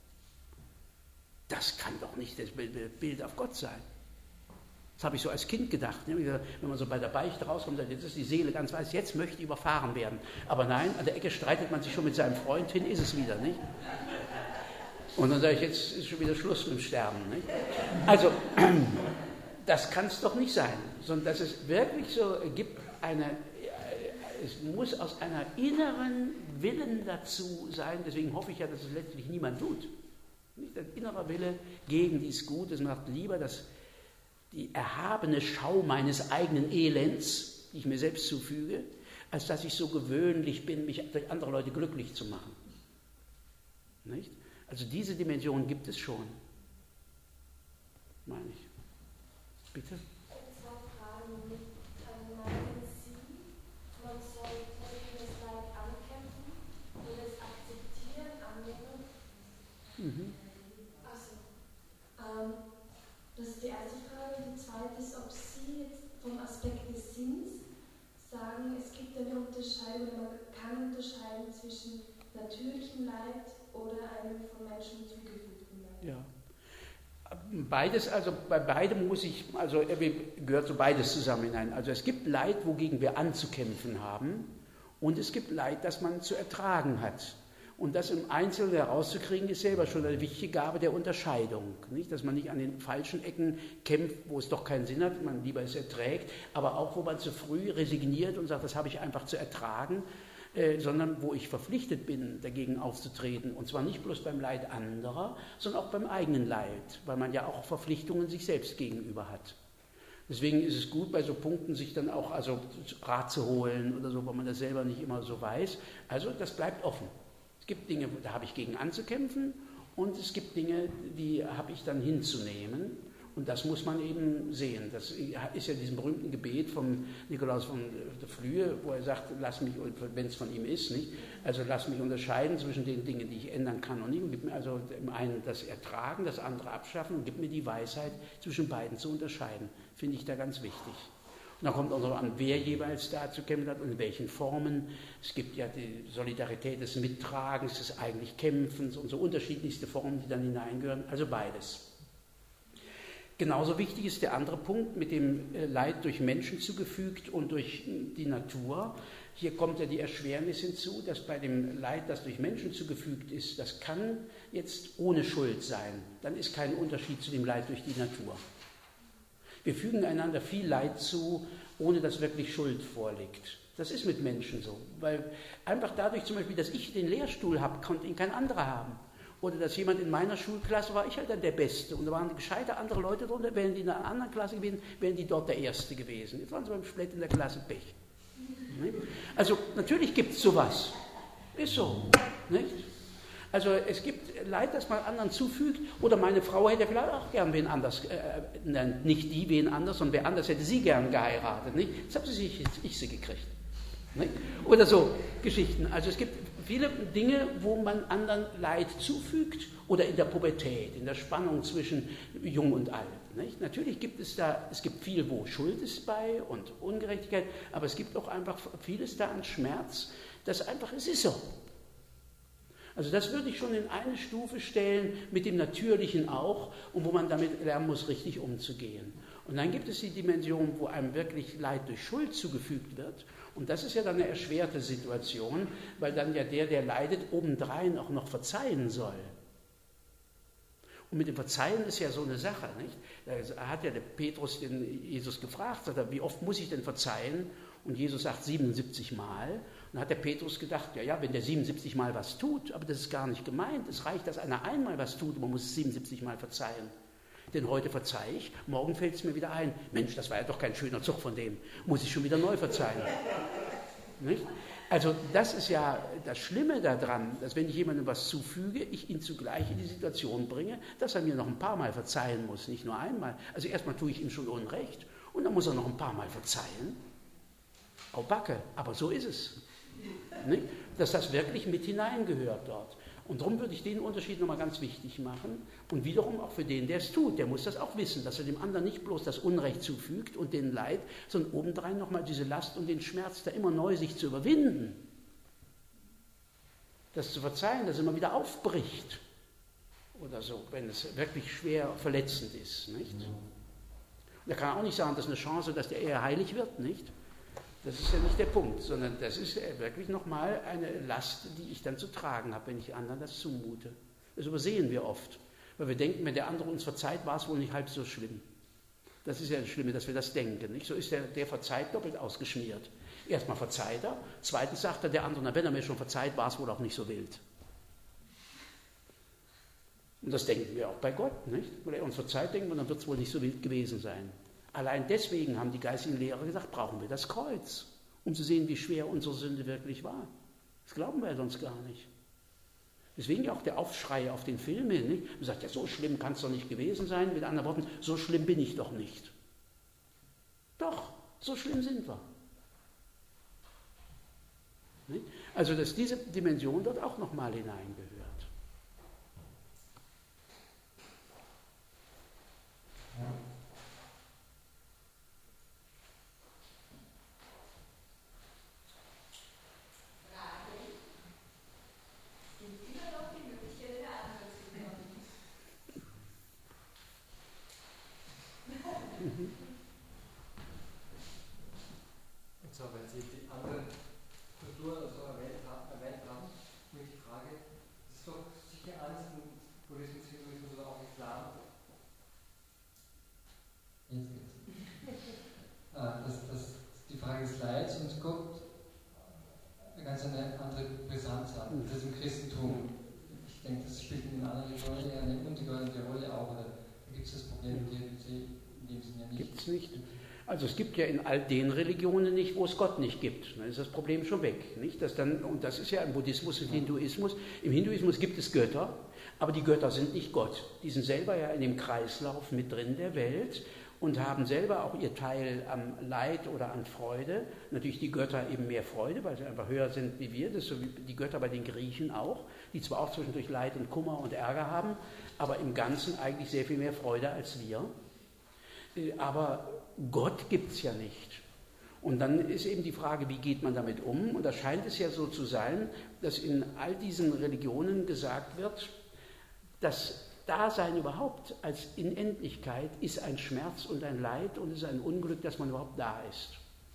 Das kann doch nicht das Bild auf Gott sein. Das habe ich so als Kind gedacht. Wenn man so bei der Beichte rauskommt, sagt, jetzt ist die Seele ganz weiß, jetzt möchte ich überfahren werden. Aber nein, an der Ecke streitet man sich schon mit seinem Freund, hin ist es wieder, nicht? Und dann sage ich, jetzt ist schon wieder Schluss mit dem Sterben, nicht? Also, das kann es doch nicht sein, sondern dass es wirklich so gibt, es muss aus einer inneren Willen dazu sein, deswegen hoffe ich ja, dass es letztlich niemand tut. Nicht ein innerer Wille gegen dies Gute, es macht lieber die erhabene Schau meines eigenen Elends, die ich mir selbst zufüge, als dass ich so gewöhnlich bin, mich durch andere Leute glücklich zu machen. Nicht? Also diese Dimension gibt es schon, meine ich. Bitte? Zwei Fragen. Meinen Sie, man sollte das Leid ankämpfen oder es akzeptieren, annehmen? Mhm. Das ist die erste Frage. Die zweite ist, ob Sie jetzt vom Aspekt des Sinns sagen, es gibt eine Unterscheidung, man kann unterscheiden zwischen natürlichem Leid oder einem von Menschen zugefügten Leid. Ja. Beides, also bei beidem gehört so beides zusammen hinein. Also es gibt Leid, wogegen wir anzukämpfen haben, und es gibt Leid, das man zu ertragen hat. Und das im Einzelnen herauszukriegen, ist selber schon eine wichtige Gabe der Unterscheidung. Nicht? Dass man nicht an den falschen Ecken kämpft, wo es doch keinen Sinn hat, man lieber es erträgt, aber auch, wo man zu früh resigniert und sagt, das habe ich einfach zu ertragen, sondern wo ich verpflichtet bin, dagegen aufzutreten. Und zwar nicht bloß beim Leid anderer, sondern auch beim eigenen Leid, weil man ja auch Verpflichtungen sich selbst gegenüber hat. Deswegen ist es gut, bei so Punkten sich dann auch Rat zu holen oder so, weil man das selber nicht immer so weiß. Also das bleibt offen. Es gibt Dinge, da habe ich gegen anzukämpfen, und es gibt Dinge, die habe ich dann hinzunehmen, und das muss man eben sehen. Das ist ja diesem berühmten Gebet von Nikolaus von der Flühe, wo er sagt, lass mich, wenn es von ihm ist, nicht? Also lass mich unterscheiden zwischen den Dingen, die ich ändern kann und nicht, und gib mir also im einen das Ertragen, das andere abschaffen, und gib mir die Weisheit, zwischen beiden zu unterscheiden. Finde ich da ganz wichtig. Und dann kommt auch noch an, wer jeweils da zu kämpfen hat und in welchen Formen. Es gibt ja die Solidarität des Mittragens, des eigentlich Kämpfens und so unterschiedlichste Formen, die dann hineingehören. Also beides. Genauso wichtig ist der andere Punkt mit dem Leid durch Menschen zugefügt und durch die Natur. Hier kommt ja die Erschwernis hinzu, dass bei dem Leid, das durch Menschen zugefügt ist, das kann jetzt ohne Schuld sein. Dann ist kein Unterschied zu dem Leid durch die Natur. Wir fügen einander viel Leid zu, ohne dass wirklich Schuld vorliegt. Das ist mit Menschen so. Weil einfach dadurch zum Beispiel, dass ich den Lehrstuhl habe, konnte ihn kein anderer haben. Oder dass jemand in meiner Schulklasse war, ich halt dann der Beste. Und da waren gescheite andere Leute drunter, wären die in einer anderen Klasse gewesen, wären die dort der Erste gewesen. Jetzt waren sie beim Splett in der Klasse Pech. Also natürlich gibt es sowas. Ist so. Nicht? Also es gibt Leid, das man anderen zufügt. Oder meine Frau hätte vielleicht auch gern wen anders, nicht die, wen anders, sondern wer anders hätte sie gern geheiratet. Nicht? Jetzt habe ich sie gekriegt. Nicht? Oder so Geschichten. Also es gibt viele Dinge, wo man anderen Leid zufügt, oder in der Pubertät, in der Spannung zwischen Jung und Alt. Nicht? Natürlich gibt es gibt viel, wo Schuld ist bei und Ungerechtigkeit, aber es gibt auch einfach vieles da an Schmerz, das einfach, es ist so. Also das würde ich schon in eine Stufe stellen, mit dem Natürlichen auch, und wo man damit lernen muss, richtig umzugehen. Und dann gibt es die Dimension, wo einem wirklich Leid durch Schuld zugefügt wird. Und das ist ja dann eine erschwerte Situation, weil dann ja der leidet, obendrein auch noch verzeihen soll. Und mit dem Verzeihen ist ja so eine Sache, nicht? Da hat ja der Petrus den Jesus gefragt, sagt er, wie oft muss ich denn verzeihen? Und Jesus sagt 77 Mal. Und dann hat der Petrus gedacht, ja, wenn der 77 Mal was tut, aber das ist gar nicht gemeint. Es reicht, dass einer einmal was tut und man muss es 77 Mal verzeihen. Denn heute verzeihe ich, morgen fällt es mir wieder ein. Mensch, das war ja doch kein schöner Zug von dem. Muss ich schon wieder neu verzeihen. Nicht? Also das ist ja das Schlimme daran, dass wenn ich jemandem was zufüge, ich ihn zugleich in die Situation bringe, dass er mir noch ein paar Mal verzeihen muss, nicht nur einmal. Also erstmal tue ich ihm schon Unrecht und dann muss er noch ein paar Mal verzeihen. Au Backe, aber so ist es. Nicht? Dass das wirklich mit hineingehört dort. Und darum würde ich den Unterschied nochmal ganz wichtig machen. Und wiederum auch für den, der es tut. Der muss das auch wissen, dass er dem anderen nicht bloß das Unrecht zufügt und den Leid, sondern obendrein nochmal diese Last und den Schmerz, da immer neu sich zu überwinden. Das zu verzeihen, dass er immer wieder aufbricht. Oder so, wenn es wirklich schwer verletzend ist. Nicht? Und er kann auch nicht sagen, das ist eine Chance, dass der eher heilig wird, nicht? Das ist ja nicht der Punkt, sondern das ist wirklich nochmal eine Last, die ich dann zu tragen habe, wenn ich anderen das zumute. Das übersehen wir oft, weil wir denken, wenn der andere uns verzeiht, war es wohl nicht halb so schlimm. Das ist ja das Schlimme, dass wir das denken. Nicht? So ist der verzeiht doppelt ausgeschmiert. Erstmal verzeiht er, zweitens sagt er der andere, na, wenn er mir schon verzeiht, war es wohl auch nicht so wild. Und das denken wir auch bei Gott, nicht? Wenn er uns verzeiht, denken wir, dann wird es wohl nicht so wild gewesen sein. Allein deswegen haben die geistigen Lehrer gesagt, brauchen wir das Kreuz, um zu sehen, wie schwer unsere Sünde wirklich war. Das glauben wir sonst gar nicht. Deswegen ja auch der Aufschrei auf den Filmen. Nicht? Man sagt, ja, so schlimm kann es doch nicht gewesen sein. Mit anderen Worten, so schlimm bin ich doch nicht. Doch, so schlimm sind wir. Nicht? Also, dass diese Dimension dort auch nochmal hineingehört. Und so, wenn Sie die andere Kultur also erwähnt haben, nämlich die Frage, das ist doch sicher alles im Buddhismus, Hinduismus oder auch Islam. Die Frage des Leids und Gott eine ganz andere Brisanz hat. Das ist im Christentum. Ich denke, das spielt in den anderen Religionen eher eine untergeordnete Rolle auch. Oder da gibt es das Problem in dem Sinne nicht. Gibt es nicht. Also es gibt ja in all den Religionen nicht, wo es Gott nicht gibt. Dann ist das Problem schon weg. Nicht? Und das ist ja im Buddhismus und Hinduismus. Im Hinduismus gibt es Götter, aber die Götter sind nicht Gott. Die sind selber ja in dem Kreislauf mit drin der Welt und haben selber auch ihr Teil am Leid oder an Freude. Natürlich die Götter eben mehr Freude, weil sie einfach höher sind wie wir. Das ist so wie die Götter bei den Griechen auch, die zwar auch zwischendurch Leid und Kummer und Ärger haben, aber im Ganzen eigentlich sehr viel mehr Freude als wir. Aber Gott gibt es ja nicht. Und dann ist eben die Frage, wie geht man damit um? Und da scheint es ja so zu sein, dass in all diesen Religionen gesagt wird, dass Dasein überhaupt als in Endlichkeit ist ein Schmerz und ein Leid und ist ein Unglück, dass man überhaupt da ist.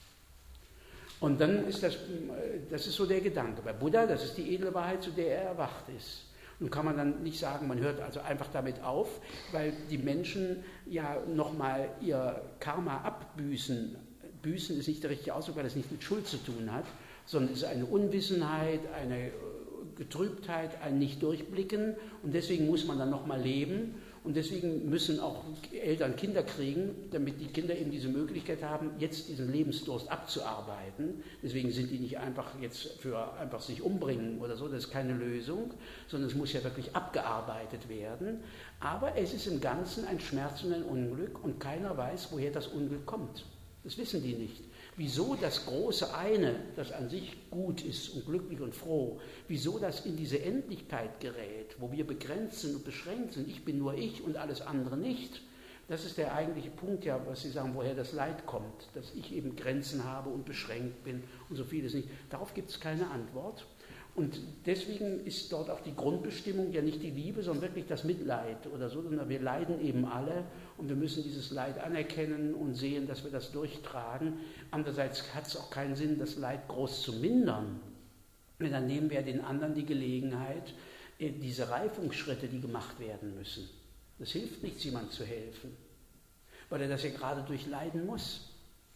Und dann ist das ist so der Gedanke. Bei Buddha, das ist die edle Wahrheit, zu der er erwacht ist. Nun kann man dann nicht sagen, man hört also einfach damit auf, weil die Menschen ja nochmal ihr Karma abbüßen. Büßen ist nicht der richtige Ausdruck, weil das nicht mit Schuld zu tun hat, sondern es ist eine Unwissenheit, eine Getrübtheit, ein Nicht-Durchblicken und deswegen muss man dann nochmal leben und deswegen müssen auch Eltern Kinder kriegen, damit die Kinder eben diese Möglichkeit haben, jetzt diesen Lebensdurst abzuarbeiten. Deswegen sind die nicht einfach jetzt für einfach sich umbringen oder so, das ist keine Lösung, sondern es muss ja wirklich abgearbeitet werden. Aber es ist im Ganzen ein Schmerz und ein Unglück und keiner weiß, woher das Unglück kommt. Das wissen die nicht. Wieso das große Eine, das an sich gut ist und glücklich und froh, wieso das in diese Endlichkeit gerät, wo wir begrenzt sind und beschränkt sind, ich bin nur ich und alles andere nicht, das ist der eigentliche Punkt, ja, was Sie sagen, woher das Leid kommt, dass ich eben Grenzen habe und beschränkt bin und so vieles nicht. Darauf gibt es keine Antwort. Und deswegen ist dort auch die Grundbestimmung ja nicht die Liebe, sondern wirklich das Mitleid oder so, sondern wir leiden eben alle und wir müssen dieses Leid anerkennen und sehen, dass wir das durchtragen. Andererseits hat es auch keinen Sinn, das Leid groß zu mindern. Denn dann nehmen wir den anderen die Gelegenheit, diese Reifungsschritte, die gemacht werden müssen. Das hilft nichts, jemandem zu helfen, weil er das ja gerade durchleiden muss.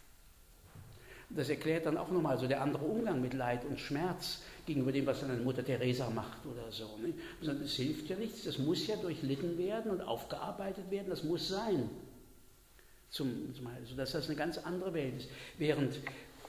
Das erklärt dann auch nochmal so der andere Umgang mit Leid und Schmerz gegenüber dem, was dann eine Mutter Teresa macht oder so. Das hilft ja nichts, das muss ja durchlitten werden und aufgearbeitet werden, das muss sein. Sodass das eine ganz andere Welt ist. Während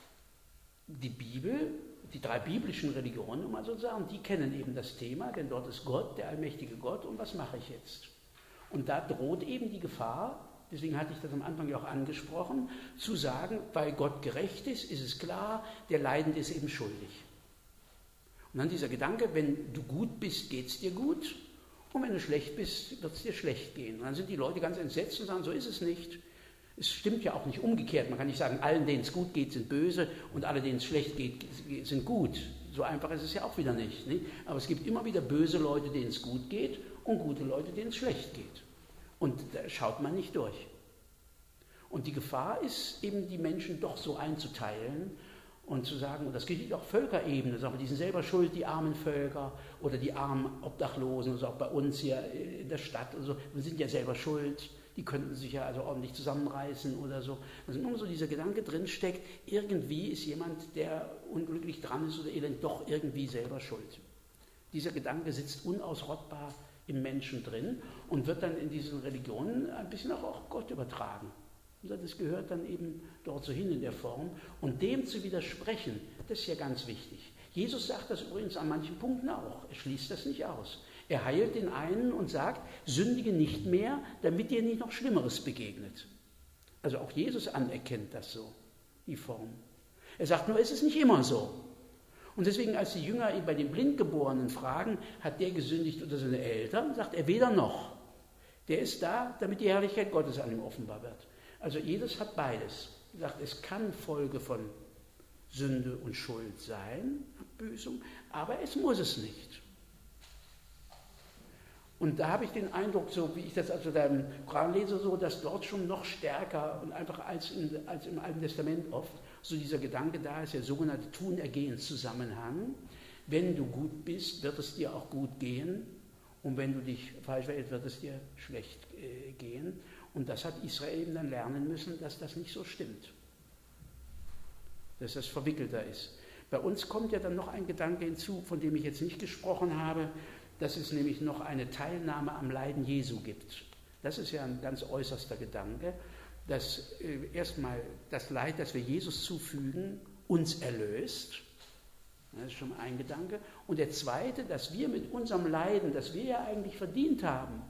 die Bibel, die 3 biblischen Religionen, um mal so zu sagen, die kennen eben das Thema, denn dort ist Gott, der allmächtige Gott, und was mache ich jetzt? Und da droht eben die Gefahr, deswegen hatte ich das am Anfang ja auch angesprochen, zu sagen, weil Gott gerecht ist es klar, der Leidende ist eben schuldig. Und dann dieser Gedanke, wenn du gut bist, geht es dir gut, und wenn du schlecht bist, wird es dir schlecht gehen. Und dann sind die Leute ganz entsetzt und sagen, so ist es nicht. Es stimmt ja auch nicht umgekehrt. Man kann nicht sagen, allen, denen es gut geht, sind böse und alle, denen es schlecht geht, sind gut. So einfach ist es ja auch wieder nicht. Aber es gibt immer wieder böse Leute, denen es gut geht, und gute Leute, denen es schlecht geht. Und da schaut man nicht durch. Und die Gefahr ist eben, die Menschen doch so einzuteilen und zu sagen, und das gilt auch auf Völkerebene, sagen wir, die sind selber schuld, die armen Völker oder die armen Obdachlosen, also auch bei uns hier in der Stadt, also, wir sind ja selber schuld, die könnten sich ja also ordentlich zusammenreißen oder so. Also immer so dieser Gedanke drinsteckt, irgendwie ist jemand, der unglücklich dran ist oder elend, doch irgendwie selber schuld. Dieser Gedanke sitzt unausrottbar im Menschen drin und wird dann in diesen Religionen ein bisschen auch auf Gott übertragen. Und das gehört dann eben dort so hin in der Form. Und dem zu widersprechen, das ist ja ganz wichtig. Jesus sagt das übrigens an manchen Punkten auch. Er schließt das nicht aus. Er heilt den einen und sagt, sündige nicht mehr, damit dir nicht noch Schlimmeres begegnet. Also auch Jesus anerkennt das so, die Form. Er sagt nur, es ist nicht immer so. Und deswegen, als die Jünger ihn bei den Blindgeborenen fragen, hat der gesündigt oder seine Eltern, sagt er weder noch. Der ist da, damit die Herrlichkeit Gottes an ihm offenbar wird. Also Jesus hat beides. Er sagt, es kann Folge von Sünde und Schuld sein, Abbüßung, aber es muss es nicht. Und da habe ich den Eindruck, so wie ich das also da im Koran lese, so, dass dort schon noch stärker und einfach als im Alten Testament oft so dieser Gedanke da ist, der sogenannte Tun-Ergehen-Zusammenhang. Wenn du gut bist, wird es dir auch gut gehen, und wenn du dich falsch verhältst, wird es dir schlecht gehen. Und das hat Israel eben dann lernen müssen, dass das nicht so stimmt, dass das verwickelter ist. Bei uns kommt ja dann noch ein Gedanke hinzu, von dem ich jetzt nicht gesprochen habe, dass es nämlich noch eine Teilnahme am Leiden Jesu gibt. Das ist ja ein ganz äußerster Gedanke, dass erstmal das Leid, das wir Jesus zufügen, uns erlöst. Das ist schon ein Gedanke. Und der zweite, dass wir mit unserem Leiden, das wir ja eigentlich verdient haben,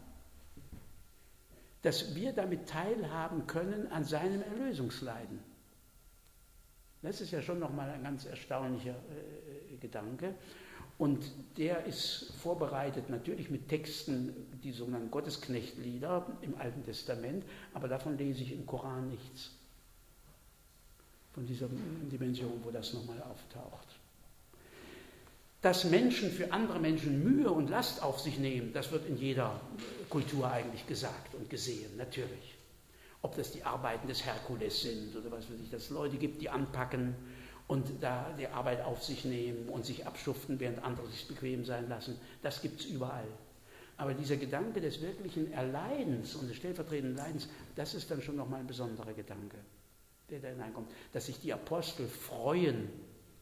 dass wir damit teilhaben können an seinem Erlösungsleiden. Das ist ja schon nochmal ein ganz erstaunlicher Gedanke. Und der ist vorbereitet natürlich mit Texten, die sogenannten Gottesknechtlieder im Alten Testament, aber davon lese ich im Koran nichts. Von dieser Dimension, wo das nochmal auftaucht. Dass Menschen für andere Menschen Mühe und Last auf sich nehmen, das wird in jeder Kultur eigentlich gesagt und gesehen, natürlich. Ob das die Arbeiten des Herkules sind oder was weiß ich, dass es Leute gibt, die anpacken und da die Arbeit auf sich nehmen und sich abschuften, während andere sich bequem sein lassen, das gibt es überall. Aber dieser Gedanke des wirklichen Erleidens und des stellvertretenden Leidens, das ist dann schon nochmal ein besonderer Gedanke, der da hineinkommt. Dass sich die Apostel freuen,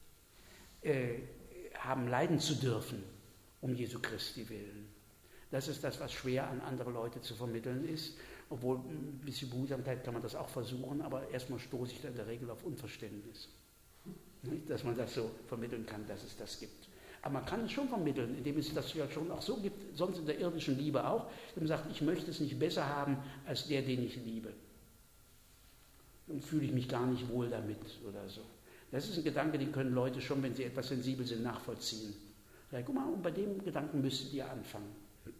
haben leiden zu dürfen, um Jesu Christi willen. Das ist das, was schwer an andere Leute zu vermitteln ist. Obwohl ein bisschen Behutsamkeit kann man das auch versuchen, aber erstmal stoße ich da in der Regel auf Unverständnis. Dass man das so vermitteln kann, dass es das gibt. Aber man kann es schon vermitteln, indem es das ja schon auch so gibt, sonst in der irdischen Liebe auch, dass man sagt, ich möchte es nicht besser haben als der, den ich liebe. Dann fühle ich mich gar nicht wohl damit oder so. Das ist ein Gedanke, den können Leute schon, wenn sie etwas sensibel sind, nachvollziehen. Sag, guck mal, und bei dem Gedanken müsstet ihr anfangen.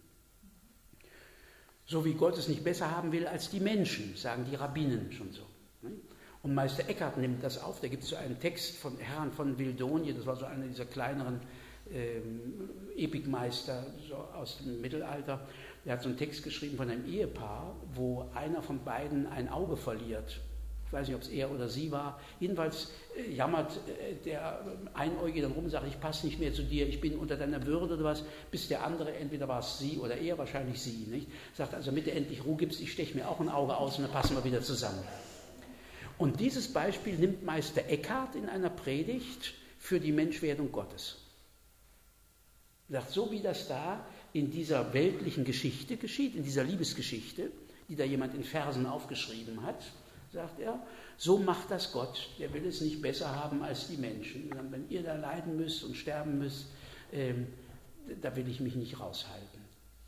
So wie Gott es nicht besser haben will als die Menschen, sagen die Rabbinen schon so. Und Meister Eckhart nimmt das auf, da gibt es so einen Text von Herrn von Wildonie, das war so einer dieser kleineren Epikmeister so aus dem Mittelalter, der hat so einen Text geschrieben von einem Ehepaar, wo einer von beiden ein Auge verliert. Ich weiß nicht, ob es er oder sie war. Jedenfalls jammert der Einäugige dann rum und sagt, ich passe nicht mehr zu dir, ich bin unter deiner Würde oder was, bis der andere, entweder war es sie oder er, wahrscheinlich sie, nicht? Sagt also, damit du endlich Ruhe gibst, ich steche mir auch ein Auge aus und dann passen wir wieder zusammen. Und dieses Beispiel nimmt Meister Eckhart in einer Predigt für die Menschwerdung Gottes. Er sagt, so wie das da in dieser weltlichen Geschichte geschieht, in dieser Liebesgeschichte, die da jemand in Versen aufgeschrieben hat, sagt er, so macht das Gott, der will es nicht besser haben als die Menschen. Und wenn ihr da leiden müsst und sterben müsst, da will ich mich nicht raushalten.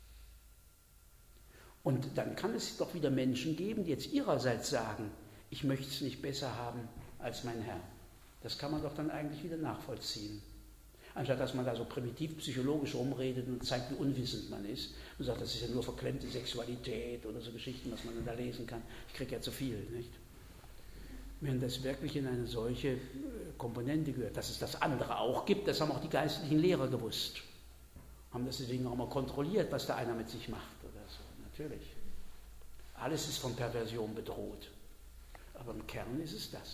Und dann kann es doch wieder Menschen geben, die jetzt ihrerseits sagen, ich möchte es nicht besser haben als mein Herr. Das kann man doch dann eigentlich wieder nachvollziehen. Anstatt dass man da so primitiv psychologisch rumredet und zeigt, wie unwissend man ist und sagt, das ist ja nur verklemmte Sexualität oder so Geschichten, was man dann da lesen kann. Ich kriege ja zu viel, nicht? Wenn das wirklich in eine solche Komponente gehört, dass es das andere auch gibt, das haben auch die geistlichen Lehrer gewusst. Haben das deswegen auch mal kontrolliert, was da einer mit sich macht oder so. Natürlich. Alles ist von Perversion bedroht. Aber im Kern ist es das.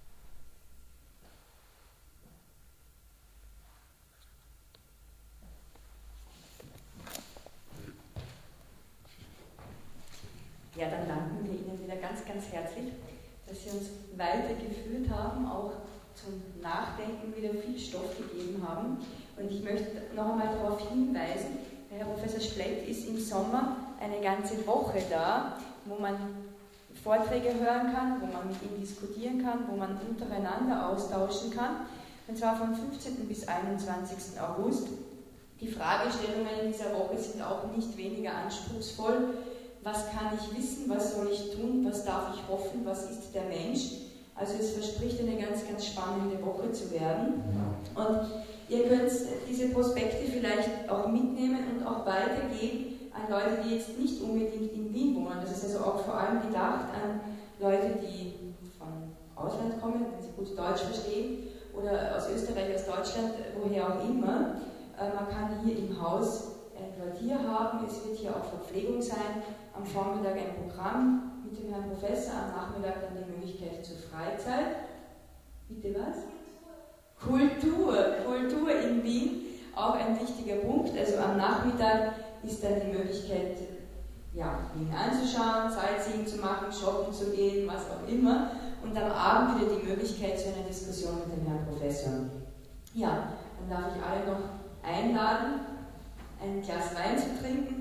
Ja, dann danken wir Ihnen wieder ganz, ganz herzlich, dass Sie uns weitergeführt haben, auch zum Nachdenken wieder viel Stoff gegeben haben. Und ich möchte noch einmal darauf hinweisen, Herr Professor Splett ist im Sommer eine ganze Woche da, wo man Vorträge hören kann, wo man mit ihm diskutieren kann, wo man untereinander austauschen kann. Und zwar vom 15. bis 21. August. Die Fragestellungen in dieser Woche sind auch nicht weniger anspruchsvoll. Was kann ich wissen, was soll ich tun, was darf ich hoffen, was ist der Mensch? Also es verspricht eine ganz, ganz spannende Woche zu werden. Und ihr könnt diese Prospekte vielleicht auch mitnehmen und auch weitergeben an Leute, die jetzt nicht unbedingt in Wien wohnen. Das ist also auch vor allem gedacht an Leute, die vom Ausland kommen, wenn sie gut Deutsch verstehen, oder aus Österreich, aus Deutschland, woher auch immer. Man kann hier im Haus ein Quartier haben, es wird hier auch Verpflegung sein, am Vormittag ein Programm mit dem Herrn Professor, am Nachmittag dann die Möglichkeit zur Freizeit. Bitte was? Kultur in Wien, auch ein wichtiger Punkt. Also am Nachmittag ist dann die Möglichkeit, ja, Wien anzuschauen, Sightseeing zu machen, shoppen zu gehen, was auch immer. Und am Abend wieder die Möglichkeit zu einer Diskussion mit dem Herrn Professor. Ja, dann darf ich alle noch einladen, ein Glas Wein zu trinken